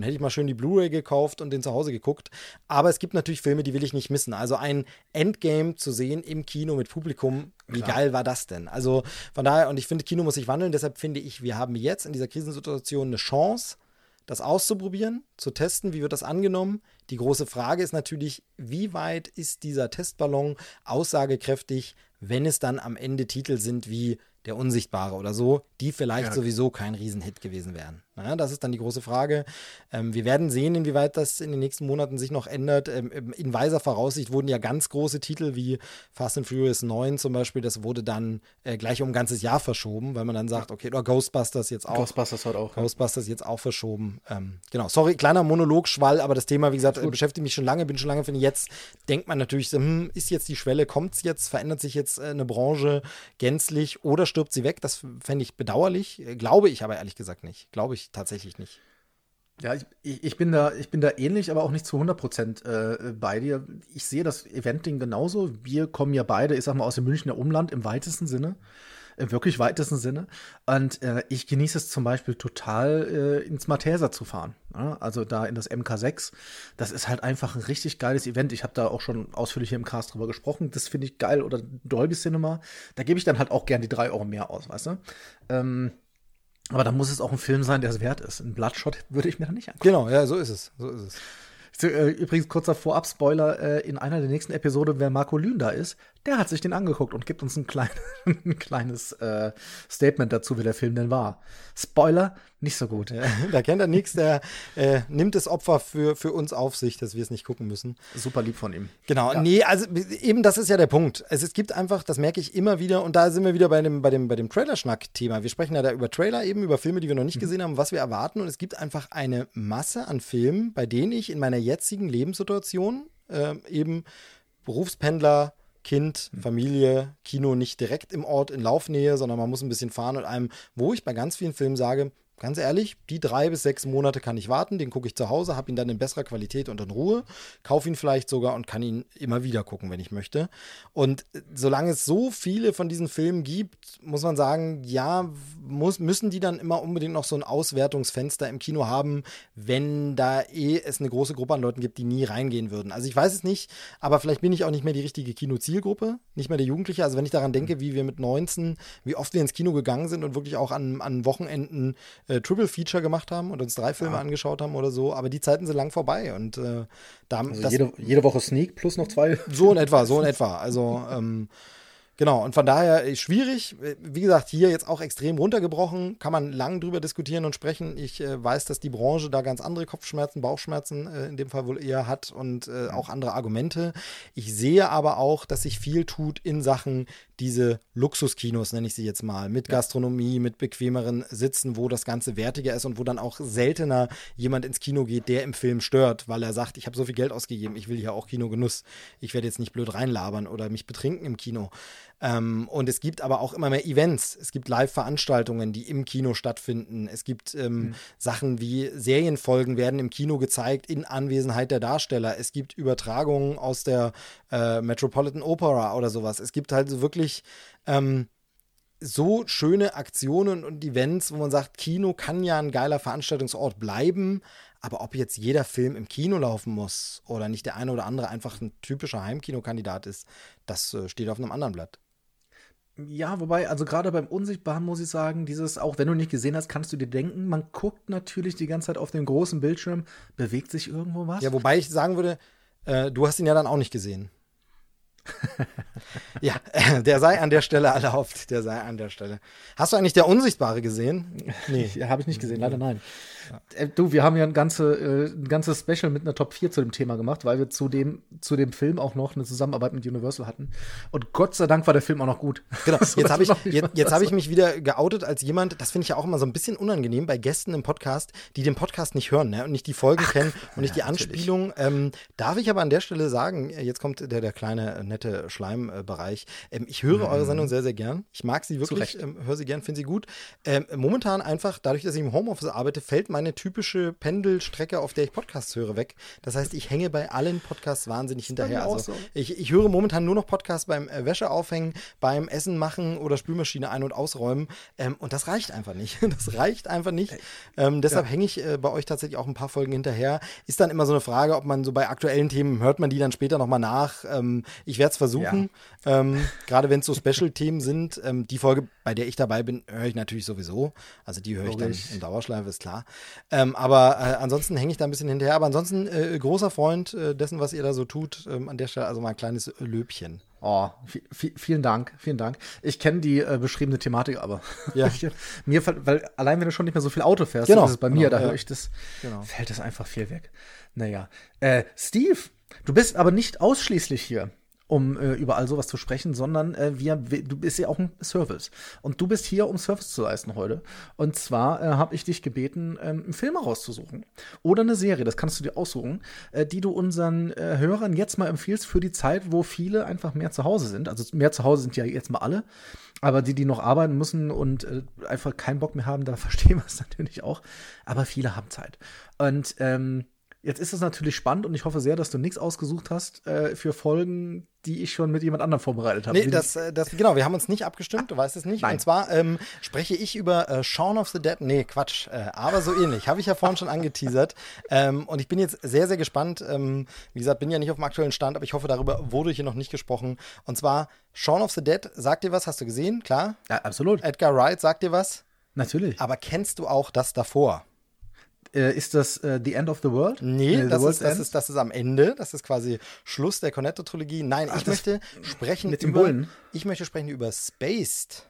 hätte ich mal schön die Blu-ray gekauft und den zu Hause geguckt. Aber es gibt natürlich Filme, die will ich nicht missen. Also ein Endgame zu sehen im Kino mit Publikum, wie Klar. geil war das denn? Also von daher, und ich finde, Kino muss sich wandeln. Deshalb finde ich, wir haben jetzt in dieser Krisensituation eine Chance, das auszuprobieren, zu testen, wie wird das angenommen. Die große Frage ist natürlich, wie weit ist dieser Testballon aussagekräftig, wenn es dann am Ende Titel sind wie Der Unsichtbare oder so, die vielleicht Ja. sowieso kein Riesenhit gewesen wären. Ja, das ist dann die große Frage. Ähm, wir werden sehen, inwieweit das in den nächsten Monaten sich noch ändert. Ähm, in weiser Voraussicht wurden ja ganz große Titel wie Fast and Furious neun zum Beispiel, das wurde dann äh, gleich um ein ganzes Jahr verschoben, weil man dann sagt, okay, oder Ghostbusters jetzt auch. Ghostbusters hat auch. Ja. Ghostbusters jetzt auch verschoben. Ähm, genau, sorry, kleiner Monologschwall, aber das Thema, wie gesagt, äh, beschäftigt mich schon lange, bin schon lange, finde ich, jetzt denkt man natürlich, so, hm, ist jetzt die Schwelle, kommt es jetzt, verändert sich jetzt äh, eine Branche gänzlich oder stirbt sie weg? Das fände ich bedauerlich, äh, glaube ich aber ehrlich gesagt nicht. Glaube ich tatsächlich nicht. Ja, ich, ich, ich, bin da, ich bin da ähnlich, aber auch nicht zu hundert Prozent äh, bei dir. Ich sehe das Eventing genauso. Wir kommen ja beide, ich sag mal, aus dem Münchner Umland im weitesten Sinne. Im wirklich weitesten Sinne. Und äh, ich genieße es zum Beispiel total, äh, ins Malteser zu fahren. Ja? Also da in das M K sechs. Das ist halt einfach ein richtig geiles Event. Ich habe da auch schon ausführlich hier im Cast drüber gesprochen. Das finde ich geil. Oder Dolby Cinema. Da gebe ich dann halt auch gern die drei Euro mehr aus, weißt du? Ähm, aber da muss es auch ein Film sein, der es wert ist. Ein Bloodshot würde ich mir dann nicht angucken. Genau, ja, so ist es. So ist es. Übrigens, kurzer Vorab-Spoiler, in einer der nächsten Episoden, wer Marco Lühn da ist, der hat sich den angeguckt und gibt uns ein, klein, ein kleines äh, Statement dazu, wie der Film denn war. Spoiler, nicht so gut. Ja, da kennt er nichts, der äh, nimmt das Opfer für, für uns auf sich, dass wir es nicht gucken müssen. Super lieb von ihm. Genau, Ja. nee, also eben das ist ja der Punkt. Es, es gibt einfach, das merke ich immer wieder, und da sind wir wieder bei dem, bei dem, bei dem Trailerschnack-Thema. Wir sprechen ja da über Trailer eben, über Filme, die wir noch nicht gesehen haben, was wir erwarten. Und es gibt einfach eine Masse an Filmen, bei denen ich in meiner jetzigen Lebenssituation äh, eben Berufspendler, Kind, Familie, Kino nicht direkt im Ort in Laufnähe, sondern man muss ein bisschen fahren und einem, wo ich bei ganz vielen Filmen sage, ganz ehrlich, die drei bis sechs Monate kann ich warten, den gucke ich zu Hause, habe ihn dann in besserer Qualität und in Ruhe, kaufe ihn vielleicht sogar und kann ihn immer wieder gucken, wenn ich möchte. Und solange es so viele von diesen Filmen gibt, muss man sagen, ja, muss, müssen die dann immer unbedingt noch so ein Auswertungsfenster im Kino haben, wenn da eh es eine große Gruppe an Leuten gibt, die nie reingehen würden. Also ich weiß es nicht, aber vielleicht bin ich auch nicht mehr die richtige Kino-Zielgruppe, nicht mehr der Jugendliche. Also wenn ich daran denke, wie wir mit neunzehn, wie oft wir ins Kino gegangen sind und wirklich auch an, an Wochenenden Äh, Triple Feature gemacht haben und uns drei Filme Ja. angeschaut haben oder so, aber die Zeiten sind lang vorbei und äh, da Also das, jede, jede Woche Sneak plus noch zwei. so in etwa, so in etwa. Also ähm, genau, und von daher äh, schwierig. Wie gesagt, hier jetzt auch extrem runtergebrochen, kann man lang drüber diskutieren und sprechen. Ich äh, weiß, dass die Branche da ganz andere Kopfschmerzen, Bauchschmerzen äh, in dem Fall wohl eher hat und äh, auch andere Argumente. Ich sehe aber auch, dass sich viel tut in Sachen diese Luxuskinos, nenne ich sie jetzt mal, mit Gastronomie, mit bequemeren Sitzen, wo das Ganze wertiger ist und wo dann auch seltener jemand ins Kino geht, der im Film stört, weil er sagt, ich habe so viel Geld ausgegeben, ich will hier auch Kinogenuss. Ich werde jetzt nicht blöd reinlabern oder mich betrinken im Kino. Ähm, und es gibt aber auch immer mehr Events. Es gibt Live-Veranstaltungen, die im Kino stattfinden. Es gibt ähm, mhm. Sachen wie Serienfolgen werden im Kino gezeigt in Anwesenheit der Darsteller. Es gibt Übertragungen aus der äh, Metropolitan Opera oder sowas. Es gibt halt so wirklich ähm, so schöne Aktionen und Events, wo man sagt, Kino kann ja ein geiler Veranstaltungsort bleiben, aber ob jetzt jeder Film im Kino laufen muss oder nicht der eine oder andere einfach ein typischer Heimkinokandidat ist, das äh, steht auf einem anderen Blatt. Ja, wobei, also gerade beim Unsichtbaren muss ich sagen, dieses, auch wenn du nicht gesehen hast, kannst du dir denken, man guckt natürlich die ganze Zeit auf den großen Bildschirm, bewegt sich irgendwo was? Ja, wobei ich sagen würde, äh, du hast ihn ja dann auch nicht gesehen. Ja, der sei an der Stelle erlaubt, der sei an der Stelle. Hast du eigentlich Der Unsichtbare gesehen? Nee, ja, habe ich nicht gesehen, leider nein. Ja. Du, wir haben ja ein, ganze, äh, ein ganzes Special mit einer Top vier zu dem Thema gemacht, weil wir zu dem, zu dem Film auch noch eine Zusammenarbeit mit Universal hatten. Und Gott sei Dank war der Film auch noch gut. Genau, so, jetzt habe ich, jetzt, jetzt hab ich mich wieder geoutet als jemand, das finde ich ja auch immer so ein bisschen unangenehm bei Gästen im Podcast, die den Podcast nicht hören, ne, und nicht die Folgen Ach, kennen und nicht ja, die Anspielung. Ähm, darf ich aber an der Stelle sagen, jetzt kommt der, der kleine, nette Skelette-Schleim-Bereich. Ähm, ich höre mhm. eure Sendung sehr, sehr gern. Ich mag sie wirklich, ähm, höre sie gern, finde sie gut. Ähm, momentan einfach, dadurch, dass ich im Homeoffice arbeite, fällt meine typische Pendelstrecke, auf der ich Podcasts höre, weg. Das heißt, ich hänge bei allen Podcasts wahnsinnig hinterher. Also, so. ich, ich höre momentan nur noch Podcasts beim äh, Wäsche aufhängen, beim Essen machen oder Spülmaschine ein- und ausräumen. Ähm, und das reicht einfach nicht. Das reicht einfach nicht. Ähm, deshalb ja. hänge ich äh, bei euch tatsächlich auch ein paar Folgen hinterher. Ist dann immer so eine Frage, ob man so bei aktuellen Themen, hört man die dann später nochmal nach. Ähm, ich werde es versuchen. Ja. Ähm, gerade wenn es so Special-Themen sind. Ähm, die Folge, bei der ich dabei bin, höre ich natürlich sowieso. Also die höre ich dann in Dauerschleife, ist klar. Ähm, aber äh, ansonsten hänge ich da ein bisschen hinterher. Aber ansonsten äh, großer Freund äh, dessen, was ihr da so tut. Ähm, an der Stelle also mal ein kleines Löbchen. Oh, v- vielen Dank, vielen Dank. Ich kenne die äh, beschriebene Thematik aber. Ja. ich, mir, weil allein wenn du schon nicht mehr so viel Auto fährst, genau, das ist bei genau, mir, da ja. höre ich das, genau. fällt das einfach viel weg. Naja. Äh, Steve, du bist aber nicht ausschließlich hier, um äh, über all sowas zu sprechen, sondern äh, wir, du bist ja auch ein Service. Und du bist hier, um Service zu leisten heute. Und zwar äh, habe ich dich gebeten, ähm, einen Film rauszusuchen. Oder eine Serie, das kannst du dir aussuchen, äh, die du unseren äh, Hörern jetzt mal empfiehlst für die Zeit, wo viele einfach mehr zu Hause sind. Also mehr zu Hause sind ja jetzt mal alle. Aber die, die noch arbeiten müssen und äh, einfach keinen Bock mehr haben, da verstehen wir es natürlich auch. Aber viele haben Zeit. Und ähm, jetzt ist es natürlich spannend und ich hoffe sehr, dass du nichts ausgesucht hast äh, für Folgen, die ich schon mit jemand anderem vorbereitet habe. Nee, das, das, genau, wir haben uns nicht abgestimmt, du weißt es nicht. Nein. Und zwar ähm, spreche ich über äh, Shaun of the Dead. Nee, Quatsch, äh, aber so ähnlich. Habe ich ja vorhin schon angeteasert. Ähm, und ich bin jetzt sehr, sehr gespannt. Ähm, wie gesagt, bin ja nicht auf dem aktuellen Stand, aber ich hoffe, darüber wurde hier noch nicht gesprochen. Und zwar Shaun of the Dead, sagt dir was? Hast du gesehen? Klar? Ja, absolut. Edgar Wright, sagt dir was? Natürlich. Aber kennst du auch das davor? Äh, ist das äh, The End of the World? Nee, äh, das, ist, das, ist, das ist am Ende. Das ist quasi Schluss der Cornetto-Trilogie. Nein, Ach, ich möchte sprechen mit dem über, Bullen? Ich möchte sprechen über Spaced.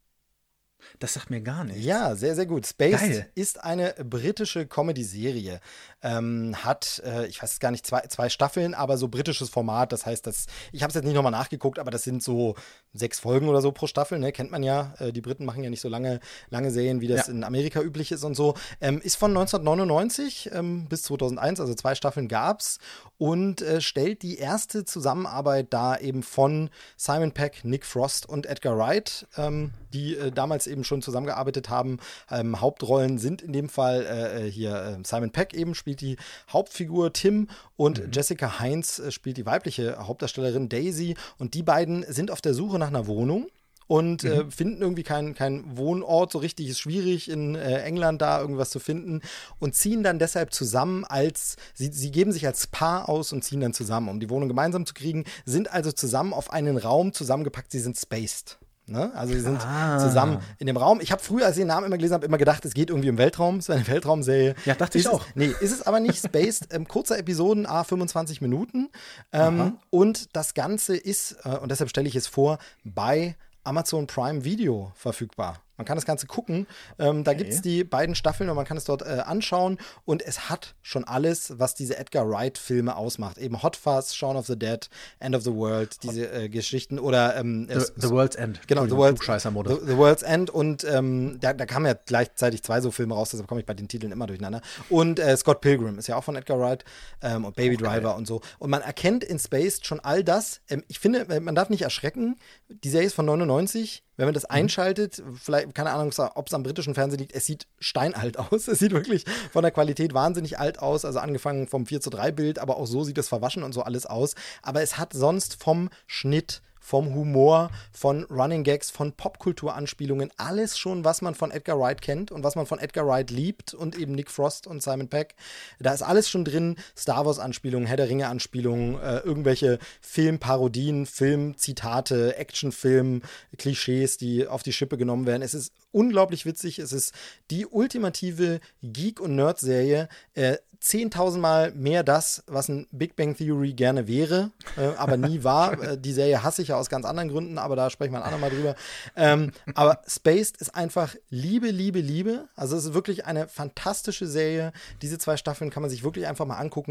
Das sagt mir gar nichts. Ja, sehr, sehr gut. Spaced Geil. ist eine britische Comedy-Serie. Ähm, hat, äh, ich weiß es gar nicht, zwei, zwei Staffeln, aber so britisches Format. Das heißt, das, ich habe es jetzt nicht nochmal nachgeguckt, aber das sind so sechs Folgen oder so pro Staffel. Ne? Kennt man ja. Äh, die Briten machen ja nicht so lange, lange Serien, wie das Ja. in Amerika üblich ist und so. Ähm, ist von neunzehnhundertneunundneunzig ähm, bis zweitausendeins, also zwei Staffeln gab's. Und äh, stellt die erste Zusammenarbeit dar eben von Simon Pegg, Nick Frost und Edgar Wright, ähm, die äh, damals eben schon zusammengearbeitet haben. Ähm, Hauptrollen sind in dem Fall äh, hier äh, Simon Pegg eben spielt die Hauptfigur Tim und mhm. Jessica Heinz äh, spielt die weibliche Hauptdarstellerin Daisy. Und die beiden sind auf der Suche nach einer Wohnung. Und mhm. äh, finden irgendwie keinen kein Wohnort so richtig. Ist schwierig in äh, England da irgendwas zu finden. Und ziehen dann deshalb zusammen als, sie, sie geben sich als Paar aus und ziehen dann zusammen, um die Wohnung gemeinsam zu kriegen. Sind also zusammen auf einen Raum zusammengepackt. Sie sind spaced. Ne? Also sie sind ah. zusammen in dem Raum. Ich habe früher, als ich den Namen immer gelesen habe, immer gedacht, es geht irgendwie um Weltraum. Es ist eine Weltraumserie. Ja, dachte ich ist auch. Es, nee, ist es aber nicht. Spaced, ähm, kurzer Episoden, a fünfundzwanzig Minuten. Ähm, und das Ganze ist, äh, und deshalb stelle ich es vor, bei Amazon Prime Video verfügbar. Man kann das Ganze gucken. Ähm, da okay. gibt es die beiden Staffeln und man kann es dort äh, anschauen. Und es hat schon alles, was diese Edgar Wright-Filme ausmacht. Eben Hot Fuzz, Shaun of the Dead, End of the World, diese äh, Geschichten. Oder ähm, The, the World's End. Genau, The World's, the, the World's End. Und ähm, da, da kamen ja gleichzeitig zwei so Filme raus, deshalb komme ich bei den Titeln immer durcheinander. Und äh, Scott Pilgrim ist ja auch von Edgar Wright ähm, und Baby okay. Driver und so. Und man erkennt in Spaced schon all das. Ähm, ich finde, man darf nicht erschrecken. Die Serie ist von neunundneunzig. Wenn man das einschaltet, vielleicht, keine Ahnung, ob es am britischen Fernsehen liegt, es sieht steinalt aus. Es sieht wirklich von der Qualität wahnsinnig alt aus. Also angefangen vom vier zu drei Bild, aber auch so sieht es verwaschen und so alles aus. Aber es hat sonst vom Schnitt, vom Humor, von Running Gags, von Popkulturanspielungen, alles schon, was man von Edgar Wright kennt und was man von Edgar Wright liebt und eben Nick Frost und Simon Pegg. Da ist alles schon drin. Star Wars-Anspielungen, Herr der Ringe-Anspielungen, äh, irgendwelche Filmparodien, Filmzitate, Actionfilm, Klischees, die auf die Schippe genommen werden. Es ist unglaublich witzig. Es ist die ultimative Geek- und Nerd-Serie. Äh, zehntausendmal mehr das, was ein Big Bang Theory gerne wäre, äh, aber nie war. Äh, die Serie hasse ich ja aus ganz anderen Gründen, aber da sprechen wir ein andermal drüber. Ähm, aber Spaced ist einfach Liebe, Liebe, Liebe. Also es ist wirklich eine fantastische Serie. Diese zwei Staffeln kann man sich wirklich einfach mal angucken.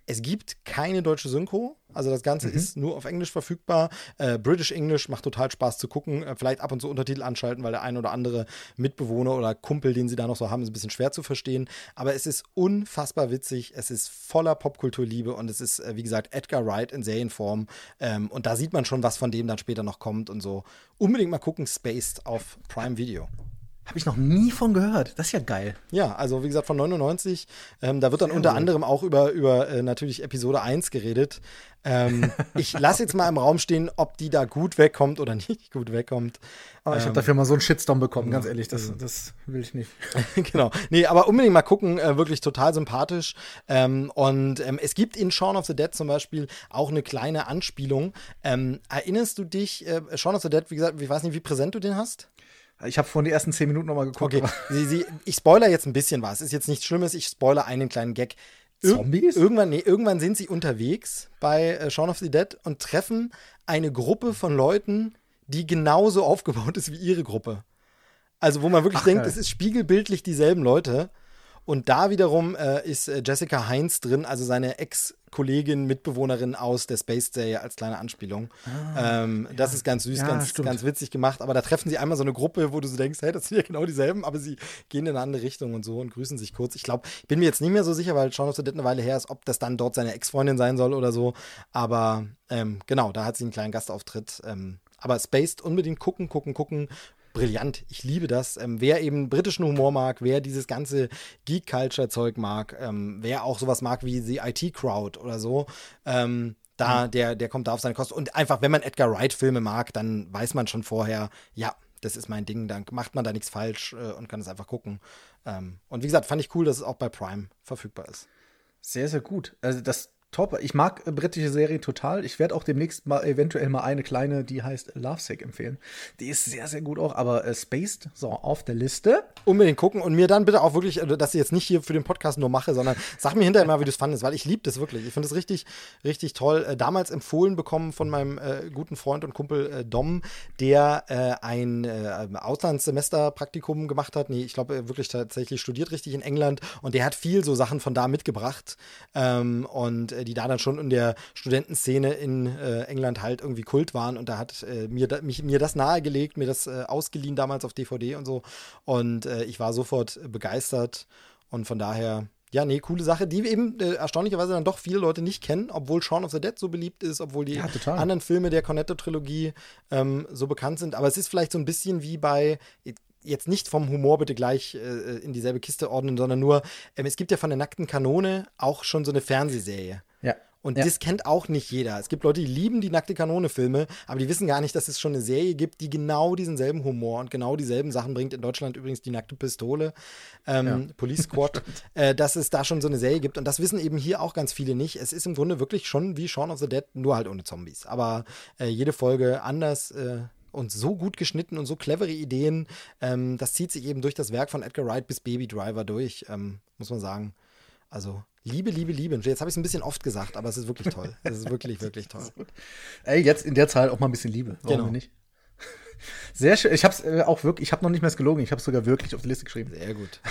Es gibt keine deutsche Synchro. Also das Ganze Mhm. ist nur auf Englisch verfügbar. Äh, British English macht total Spaß zu gucken. Äh, vielleicht ab und zu Untertitel anschalten, weil der ein oder andere Mitbewohner oder Kumpel, den sie da noch so haben, ist ein bisschen schwer zu verstehen. Aber es ist unfassbar witzig. Es ist voller Popkulturliebe und es ist, äh, wie gesagt, Edgar Wright in Serienform. Ähm, und da sieht man schon, was von dem dann später noch kommt und so. Unbedingt mal gucken, Spaced auf Prime Video. Habe ich noch nie von gehört. Das ist ja geil. Ja, also wie gesagt von neunundneunzig. Ähm, da wird dann Sehr unter gut. anderem auch über, über äh, natürlich Episode eins geredet. Ähm, ich lasse jetzt mal im Raum stehen, ob die da gut wegkommt oder nicht gut wegkommt. Aber ich Ähm, habe dafür mal so einen Shitstorm bekommen, ganz ehrlich. Das, das will ich nicht. Genau. Nee, aber unbedingt mal gucken, äh, wirklich total sympathisch. Ähm, und ähm, es gibt in Shaun of the Dead zum Beispiel auch eine kleine Anspielung. Ähm, erinnerst du dich, äh, Shaun of the Dead, wie gesagt, ich weiß nicht, wie präsent du den hast? Ich habe vorhin die ersten zehn Minuten noch mal geguckt. Okay, aber- sie, sie, ich spoiler jetzt ein bisschen was. Ist jetzt nichts Schlimmes, ich spoiler einen kleinen Gag. Ir- Zombies? Irgendwann, nee, irgendwann sind sie unterwegs bei äh, Shaun of the Dead und treffen eine Gruppe von Leuten, die genauso aufgebaut ist wie ihre Gruppe. Also wo man wirklich Ach, denkt, geil. es ist spiegelbildlich dieselben Leute. Und da wiederum äh, ist äh, Jessica Heinz drin, also seine Ex-Kollegin, Mitbewohnerin aus der Space-Serie als kleine Anspielung. ähm, Das ist ganz süß, Ja, ganz, stimmt. ganz witzig gemacht. Aber da treffen sie einmal so eine Gruppe, wo du so denkst, hey, das sind ja genau dieselben, aber sie gehen in eine andere Richtung und so und grüßen sich kurz. Ich glaube, ich bin mir jetzt nicht mehr so sicher, weil Shaun of the Dead eine Weile her ist, ob das dann dort seine Ex-Freundin sein soll oder so. Aber ähm, genau, da hat sie einen kleinen Gastauftritt. Ähm, aber Spaced unbedingt gucken, gucken, gucken. Brillant, ich liebe das. Ähm, wer eben britischen Humor mag, wer dieses ganze Geek-Culture-Zeug mag, ähm, wer auch sowas mag wie The I T-Crowd oder so, ähm, da, der, der kommt da auf seine Kosten. Und einfach, wenn man Edgar Wright-Filme mag, dann weiß man schon vorher, ja, das ist mein Ding, dann macht man da nichts falsch äh, und kann es einfach gucken. Ähm, und wie gesagt, fand ich cool, dass es auch bei Prime verfügbar ist. Sehr, sehr gut. Also das top. Ich mag äh, britische Serien total. Ich werde auch demnächst mal eventuell mal eine kleine, die heißt Lovesick empfehlen. Die ist sehr, sehr gut auch, aber äh, Spaced, so, auf der Liste. Unbedingt gucken und mir dann bitte auch wirklich, äh, dass ich jetzt nicht hier für den Podcast nur mache, sondern sag mir hinterher mal, wie du es fandest, weil ich liebe das wirklich. Ich finde es richtig, richtig toll. Äh, damals empfohlen bekommen von meinem äh, guten Freund und Kumpel äh, Dom, der äh, ein äh, Auslandssemesterpraktikum gemacht hat. Nee, ich glaube äh, wirklich tatsächlich studiert richtig in England und der hat viel so Sachen von da mitgebracht ähm, und äh, die da dann schon in der Studentenszene in äh, England halt irgendwie Kult waren und da hat äh, mir, da, mich, mir das nahegelegt, mir das äh, ausgeliehen damals auf D V D und so und äh, ich war sofort äh, begeistert und von daher, ja, nee, coole Sache, die eben äh, erstaunlicherweise dann doch viele Leute nicht kennen, obwohl Shaun of the Dead so beliebt ist, obwohl die Ja, total. anderen Filme der Cornetto-Trilogie ähm, so bekannt sind, aber es ist vielleicht so ein bisschen wie bei jetzt nicht vom Humor bitte gleich äh, in dieselbe Kiste ordnen, sondern nur, ähm, es gibt ja von der nackten Kanone auch schon so eine Fernsehserie. Ja. Und Ja. das kennt auch nicht jeder. Es gibt Leute, die lieben die nackte Kanone-Filme, aber die wissen gar nicht, dass es schon eine Serie gibt, die genau diesen selben Humor und genau dieselben Sachen bringt. In Deutschland übrigens die nackte Pistole, ähm, Ja. Police Squad, äh, dass es da schon so eine Serie gibt. Und das wissen eben hier auch ganz viele nicht. Es ist im Grunde wirklich schon wie Shaun of the Dead, nur halt ohne Zombies. Aber äh, jede Folge anders äh, und so gut geschnitten und so clevere Ideen. Ähm, das zieht sich eben durch das Werk von Edgar Wright bis Baby Driver durch, ähm, muss man sagen. Also Liebe, Liebe, Liebe. Jetzt habe ich es ein bisschen oft gesagt, aber es ist wirklich toll. Es ist wirklich, wirklich toll. Ey, jetzt in der Zeit auch mal ein bisschen Liebe. Warum Genau. denn nicht? Sehr schön. Ich habe es äh, auch wirklich, ich habe noch nicht mehr gelogen, ich habe es sogar wirklich auf die Liste geschrieben. Sehr gut.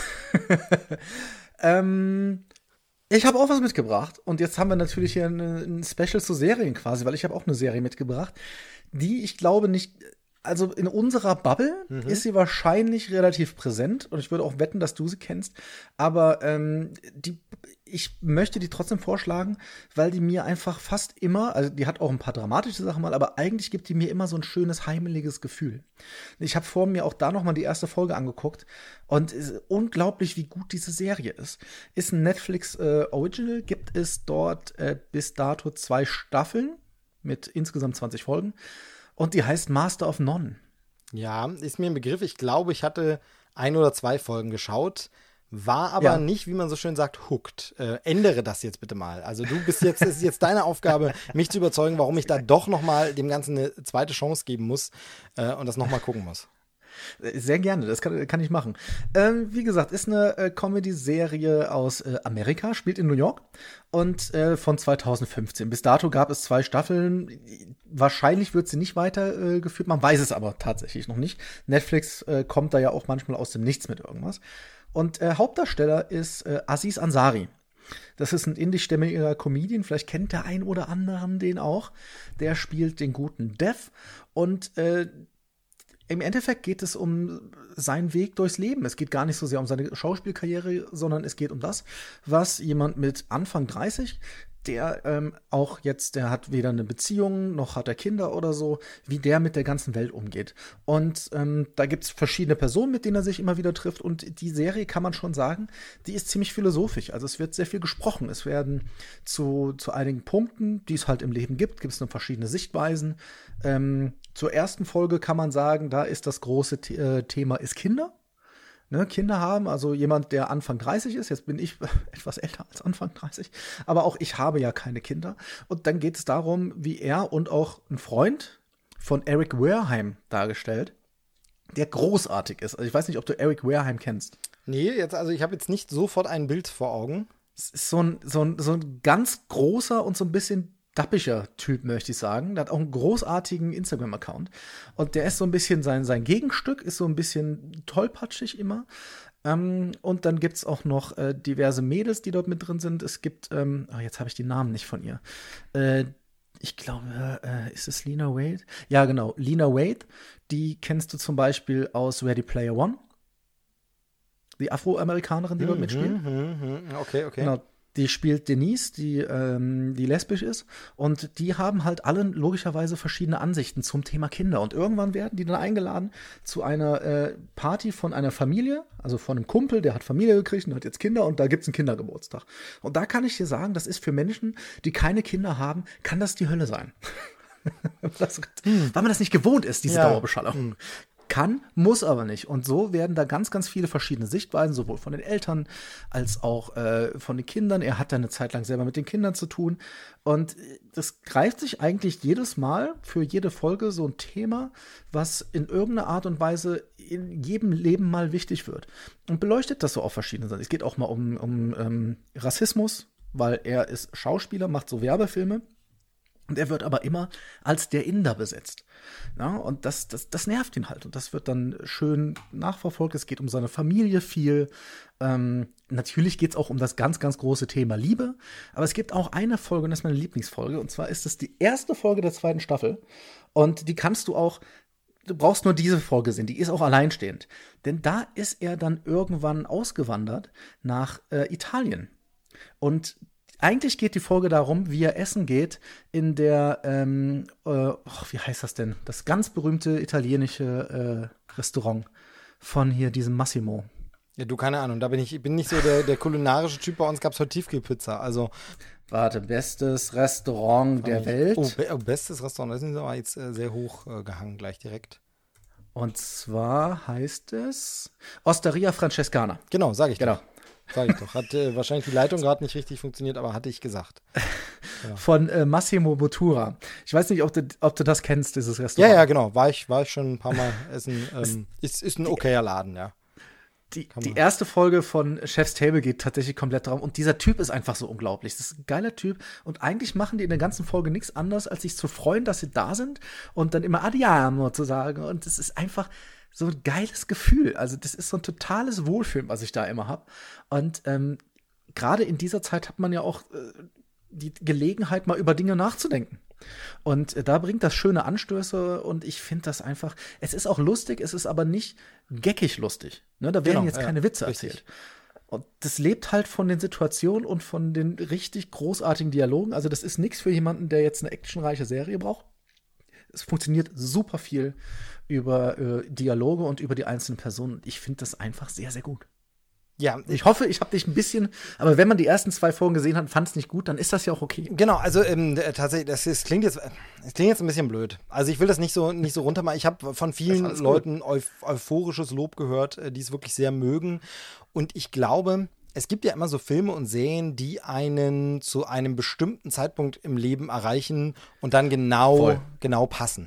Ähm, ich habe auch was mitgebracht und jetzt haben wir natürlich hier ein, ein Special zu Serien quasi, weil ich habe auch eine Serie mitgebracht, die ich glaube nicht, also in unserer Bubble ist sie wahrscheinlich relativ präsent und ich würde auch wetten, dass du sie kennst, aber ähm, die, ich möchte die trotzdem vorschlagen, weil die mir einfach fast immer, also die hat auch ein paar dramatische Sachen mal, aber eigentlich gibt die mir immer so ein schönes, heimeliges Gefühl. Ich habe vor mir auch da noch mal die erste Folge angeguckt und es ist unglaublich, wie gut diese Serie ist. Ist ein Netflix äh, Original, gibt es dort äh, bis dato zwei Staffeln mit insgesamt zwanzig Folgen und die heißt Master of None. Ja, ist mir ein Begriff. Ich glaube, ich hatte ein oder zwei Folgen geschaut, war aber Ja. nicht, wie man so schön sagt, hooked. Äh, ändere das jetzt bitte mal. Also du bist jetzt, es ist jetzt deine Aufgabe, mich zu überzeugen, warum ich da doch noch mal dem Ganzen eine zweite Chance geben muss äh, und das noch mal gucken muss. Sehr gerne, das kann, kann ich machen. Ähm, wie gesagt, ist eine äh, Comedy-Serie aus äh, Amerika, spielt in New York und äh, von zwanzig fünfzehn. Bis dato gab es zwei Staffeln. Wahrscheinlich wird sie nicht weitergeführt, äh, geführt. Man weiß es aber tatsächlich noch nicht. Netflix äh, kommt da ja auch manchmal aus dem Nichts mit irgendwas. Und äh, Hauptdarsteller ist äh, Aziz Ansari. Das ist ein indischstämmiger Comedian, vielleicht kennt der ein oder anderen den auch. Der spielt den guten Dev und äh, im Endeffekt geht es um seinen Weg durchs Leben. Es geht gar nicht so sehr um seine Schauspielkarriere, sondern es geht um das, was jemand mit Anfang dreißig, der ähm, auch jetzt, der hat weder eine Beziehung, noch hat er Kinder oder so, wie der mit der ganzen Welt umgeht. Und ähm, da gibt es verschiedene Personen, mit denen er sich immer wieder trifft. Und die Serie, kann man schon sagen, die ist ziemlich philosophisch. Also es wird sehr viel gesprochen. Es werden zu, zu einigen Punkten, die es halt im Leben gibt, gibt es noch verschiedene Sichtweisen. Ähm, zur ersten Folge kann man sagen, da ist das große The- äh, Thema ist Kinder. Ne, Kinder haben, also jemand, der Anfang dreißig ist, jetzt bin ich etwas älter als Anfang dreißig, aber auch ich habe ja keine Kinder. Und dann geht es darum, wie er und auch ein Freund von Eric Wareheim dargestellt, der großartig ist. Also ich weiß nicht, ob du Eric Wareheim kennst. Nee, jetzt, also ich habe jetzt nicht sofort ein Bild vor Augen. Es ist so ein, so ein, so ein ganz großer und so ein bisschen dappischer Typ, möchte ich sagen. Der hat auch einen großartigen Instagram-Account. Und der ist so ein bisschen, sein, sein Gegenstück ist so ein bisschen tollpatschig immer. Ähm, und dann gibt es auch noch äh, diverse Mädels, die dort mit drin sind. Es gibt, ähm, oh, jetzt habe ich die Namen nicht von ihr. Äh, ich glaube, äh, ist es Lena Waithe? Ja, genau, Lena Waithe. Die kennst du zum Beispiel aus Ready Player One. Die Afroamerikanerin, die dort mitspielt. Okay, okay. Genau. Die spielt Denise, die, ähm, die lesbisch ist. Und die haben halt alle logischerweise verschiedene Ansichten zum Thema Kinder. Und irgendwann werden die dann eingeladen zu einer äh, Party von einer Familie, also von einem Kumpel, der hat Familie gekriegt und hat jetzt Kinder. Und da gibt's einen Kindergeburtstag. Und da kann ich dir sagen, das ist für Menschen, die keine Kinder haben, kann das die Hölle sein. das, hm. Weil man das nicht gewohnt ist, diese ja. Dauerbeschallung. Hm. Kann, muss aber nicht. Und so werden da ganz, ganz viele verschiedene Sichtweisen, sowohl von den Eltern als auch äh, von den Kindern. Er hat da eine Zeit lang selber mit den Kindern zu tun. Und das greift sich eigentlich jedes Mal für jede Folge so ein Thema, was in irgendeiner Art und Weise in jedem Leben mal wichtig wird. Und beleuchtet das so auf verschiedene Seiten. Es geht auch mal um, um ähm, Rassismus, weil er ist Schauspieler, macht so Werbefilme. Und er wird aber immer als der Inder besetzt. Ja, und das, das, das nervt ihn halt. Und das wird dann schön nachverfolgt. Es geht um seine Familie viel. Ähm, natürlich geht es auch um das ganz, ganz große Thema Liebe. Aber es gibt auch eine Folge, und das ist meine Lieblingsfolge. Und zwar ist es die erste Folge der zweiten Staffel. Und die kannst du auch, du brauchst nur diese Folge sehen. Die ist auch alleinstehend. Denn da ist er dann irgendwann ausgewandert nach äh, Italien. Und eigentlich geht die Folge darum, wie er essen geht in der, ähm, äh, oh, wie heißt das denn? Das ganz berühmte italienische äh, Restaurant von hier, diesem Massimo. Ja, du, keine Ahnung, da bin ich, ich bin nicht so der, der kulinarische Typ. Bei uns gab es heute Tiefkühlpizza, also. Warte, bestes Restaurant der Welt. Oh, be- oh, bestes Restaurant, das ist aber jetzt äh, sehr hoch äh, gehangen, gleich direkt. Und zwar heißt es Osteria Francescana. Genau, sage ich genau. doch. Sag ich doch. Hat äh, wahrscheinlich die Leitung gerade nicht richtig funktioniert, aber hatte ich gesagt. Ja. Von äh, Massimo Bottura. Ich weiß nicht, ob du, ob du das kennst, dieses Restaurant. Ja, ja, genau. War ich, war ich schon ein paar Mal essen. Ähm, ist, ist ein okayer Laden, ja. Die, die erste Folge von Chef's Table geht tatsächlich komplett darum. Und dieser Typ ist einfach so unglaublich. Das ist ein geiler Typ. Und eigentlich machen die in der ganzen Folge nichts anderes, als sich zu freuen, dass sie da sind und dann immer Adiamo zu sagen. Und es ist einfach so ein geiles Gefühl. Also das ist so ein totales Wohlfühlen, was ich da immer habe. Und ähm, gerade in dieser Zeit hat man ja auch äh, die Gelegenheit, mal über Dinge nachzudenken. Und äh, da bringt das schöne Anstöße und ich finde das einfach, es ist auch lustig, es ist aber nicht geckig lustig. Ne, da werden genau, jetzt keine ja, Witze richtig. erzählt. Und das lebt halt von den Situationen und von den richtig großartigen Dialogen. Also das ist nichts für jemanden, der jetzt eine actionreiche Serie braucht. Es funktioniert super viel über äh, Dialoge und über die einzelnen Personen. Ich finde das einfach sehr, sehr gut. Ja, ich hoffe, ich habe dich ein bisschen, aber wenn man die ersten zwei Folgen gesehen hat und fand es nicht gut, dann ist das ja auch okay. Genau, also ähm, tatsächlich, das, ist, klingt jetzt, das klingt jetzt ein bisschen blöd. Also ich will das nicht so nicht so runtermachen. Ich habe von vielen Leuten euph- euphorisches Lob gehört, äh, die es wirklich sehr mögen. Und ich glaube, es gibt ja immer so Filme und Serien, die einen zu einem bestimmten Zeitpunkt im Leben erreichen und dann genau, genau passen.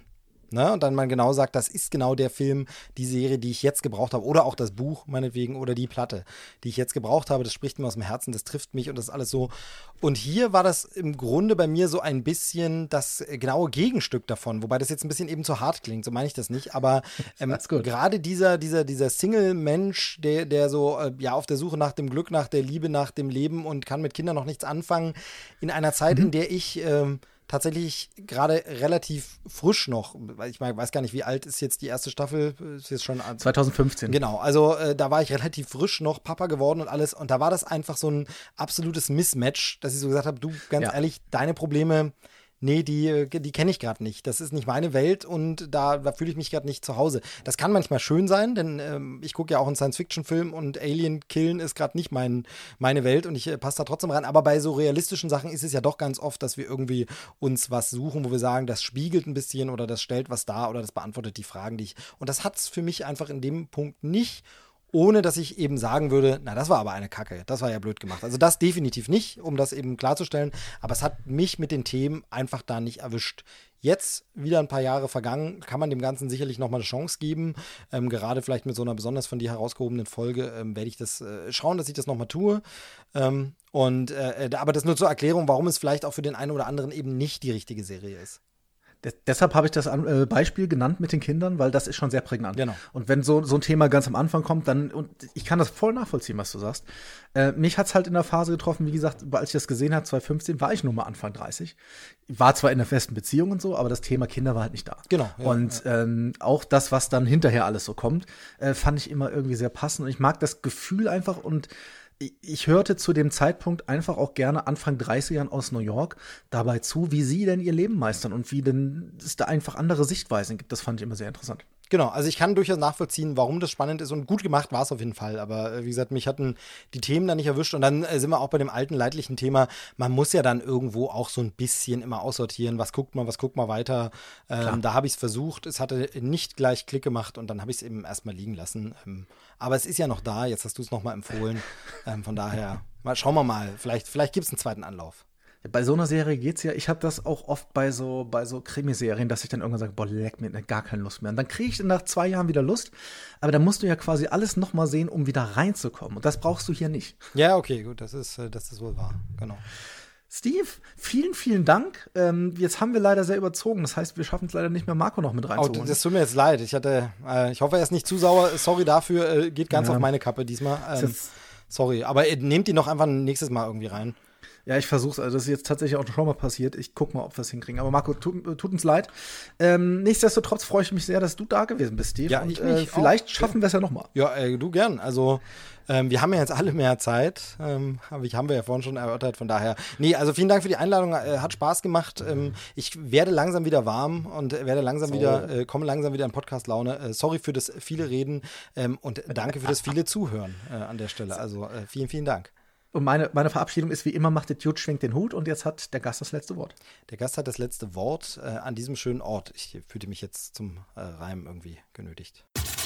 Ne? Und dann man genau sagt, das ist genau der Film, die Serie, die ich jetzt gebraucht habe. Oder auch das Buch, meinetwegen, oder die Platte, die ich jetzt gebraucht habe. Das spricht mir aus dem Herzen, das trifft mich und das ist alles so. Und hier war das im Grunde bei mir so ein bisschen das genaue Gegenstück davon. Wobei das jetzt ein bisschen eben zu hart klingt, so meine ich das nicht. Aber ähm, gerade dieser, dieser, dieser Single-Mensch, der, der so äh, ja auf der Suche nach dem Glück, nach der Liebe, nach dem Leben und kann mit Kindern noch nichts anfangen, in einer Zeit, mhm. in der ich ähm, tatsächlich gerade relativ frisch noch, ich weiß gar nicht, wie alt ist jetzt die erste Staffel, ist jetzt schon zwanzig fünfzehn. Genau, also äh, da war ich relativ frisch noch Papa geworden und alles und da war das einfach so ein absolutes Mismatch, dass ich so gesagt habe, du, ganz ja. ehrlich, deine Probleme, nee, die, die kenne ich gerade nicht. Das ist nicht meine Welt und da, da fühle ich mich gerade nicht zu Hause. Das kann manchmal schön sein, denn ähm, ich gucke ja auch einen Science-Fiction-Film und Alien killen ist gerade nicht mein, meine Welt und ich äh, passe da trotzdem rein. Aber bei so realistischen Sachen ist es ja doch ganz oft, dass wir irgendwie uns was suchen, wo wir sagen, das spiegelt ein bisschen oder das stellt was dar oder das beantwortet die Fragen, die ich. Und das hat es für mich einfach in dem Punkt nicht. Ohne dass ich eben sagen würde, na, das war aber eine Kacke, das war ja blöd gemacht. Also das definitiv nicht, um das eben klarzustellen. Aber es hat mich mit den Themen einfach da nicht erwischt. Jetzt, wieder ein paar Jahre vergangen, kann man dem Ganzen sicherlich nochmal eine Chance geben. Ähm, gerade vielleicht mit so einer besonders von dir herausgehobenen Folge ähm, werde ich das äh, schauen, dass ich das nochmal tue. Ähm, und äh, aber das nur zur Erklärung, warum es vielleicht auch für den einen oder anderen eben nicht die richtige Serie ist. Des, deshalb habe ich das an, äh, Beispiel genannt mit den Kindern, weil das ist schon sehr prägnant. Genau. Und wenn so, so ein Thema ganz am Anfang kommt, dann, und ich kann das voll nachvollziehen, was du sagst. Äh, mich hat es halt in der Phase getroffen, wie gesagt, als ich das gesehen habe, zwanzig fünfzehn, war ich nur mal Anfang dreißig. War zwar in einer festen Beziehung und so, aber das Thema Kinder war halt nicht da. Genau. Ja, und ja. Ähm, auch das, was dann hinterher alles so kommt, äh, fand ich immer irgendwie sehr passend. Und ich mag das Gefühl einfach und ich hörte zu dem Zeitpunkt einfach auch gerne Anfang dreißigern aus New York dabei zu, wie sie denn ihr Leben meistern und wie denn es da einfach andere Sichtweisen gibt. Das fand ich immer sehr interessant. Genau, also ich kann durchaus nachvollziehen, warum das spannend ist und gut gemacht war es auf jeden Fall. Aber äh, wie gesagt, mich hatten die Themen da nicht erwischt und dann äh, sind wir auch bei dem alten leidlichen Thema. Man muss ja dann irgendwo auch so ein bisschen immer aussortieren, was guckt man, was guckt man weiter. Ähm, da habe ich es versucht, es hatte nicht gleich Klick gemacht und dann habe ich es eben erstmal liegen lassen. Ähm, aber es ist ja noch da, jetzt hast du es nochmal empfohlen. ähm, von daher, mal, schauen wir mal, vielleicht, vielleicht gibt es einen zweiten Anlauf. Bei so einer Serie geht's ja, ich habe das auch oft bei so bei so Krimiserien, dass ich dann irgendwann sage, boah, leck mir gar keine Lust mehr. Und dann kriege ich nach zwei Jahren wieder Lust, aber dann musst du ja quasi alles nochmal sehen, um wieder reinzukommen. Und das brauchst du hier nicht. Ja, okay, gut, das ist, das ist wohl wahr, genau. Steve, vielen, vielen Dank. Ähm, jetzt haben wir leider sehr überzogen. Das heißt, wir schaffen es leider nicht mehr, Marco noch mit reinzuholen. Oh, das tut mir jetzt leid. Ich hatte, äh, ich hoffe, er ist nicht zu sauer. Sorry dafür, äh, geht ganz ja. auf meine Kappe diesmal. Ähm, sorry, aber äh, nehmt ihn noch einfach nächstes Mal irgendwie rein. Ja, ich versuch's. Also das ist jetzt tatsächlich auch schon mal passiert. Ich guck mal, ob wir es hinkriegen. Aber Marco, tut, tut uns leid. Ähm, nichtsdestotrotz freue ich mich sehr, dass du da gewesen bist, Steve. Ja, und ich mich äh, vielleicht auch. schaffen wir es ja noch mal. Ja, äh, du gern. Also ähm, wir haben ja jetzt alle mehr Zeit. Ähm, hab ich, haben wir ja vorhin schon erörtert. Von daher, nee, also vielen Dank für die Einladung. Äh, hat Spaß gemacht. Ähm, ich werde langsam wieder warm und werde langsam so. wieder, äh, komme langsam wieder in Podcast-Laune. Äh, sorry für das viele Reden ähm, und danke für das viele Zuhören äh, an der Stelle. Also äh, vielen, vielen Dank. Und meine, meine Verabschiedung ist wie immer, macht der Dude, schwingt den Hut und jetzt hat der Gast das letzte Wort. Der Gast hat das letzte Wort äh, an diesem schönen Ort. Ich fühlte mich jetzt zum äh, Reim irgendwie genötigt.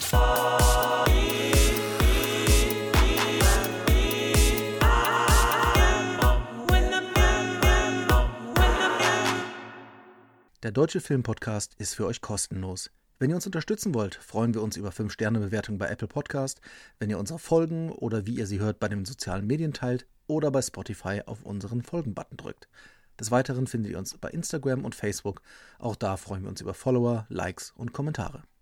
Der Deutsche Film-Podcast ist für euch kostenlos. Wenn ihr uns unterstützen wollt, freuen wir uns über fünf Sterne Bewertung bei Apple Podcast, wenn ihr unsere Folgen oder wie ihr sie hört bei den sozialen Medien teilt oder bei Spotify auf unseren Folgen-Button drückt. Des Weiteren findet ihr uns bei Instagram und Facebook. Auch da freuen wir uns über Follower, Likes und Kommentare.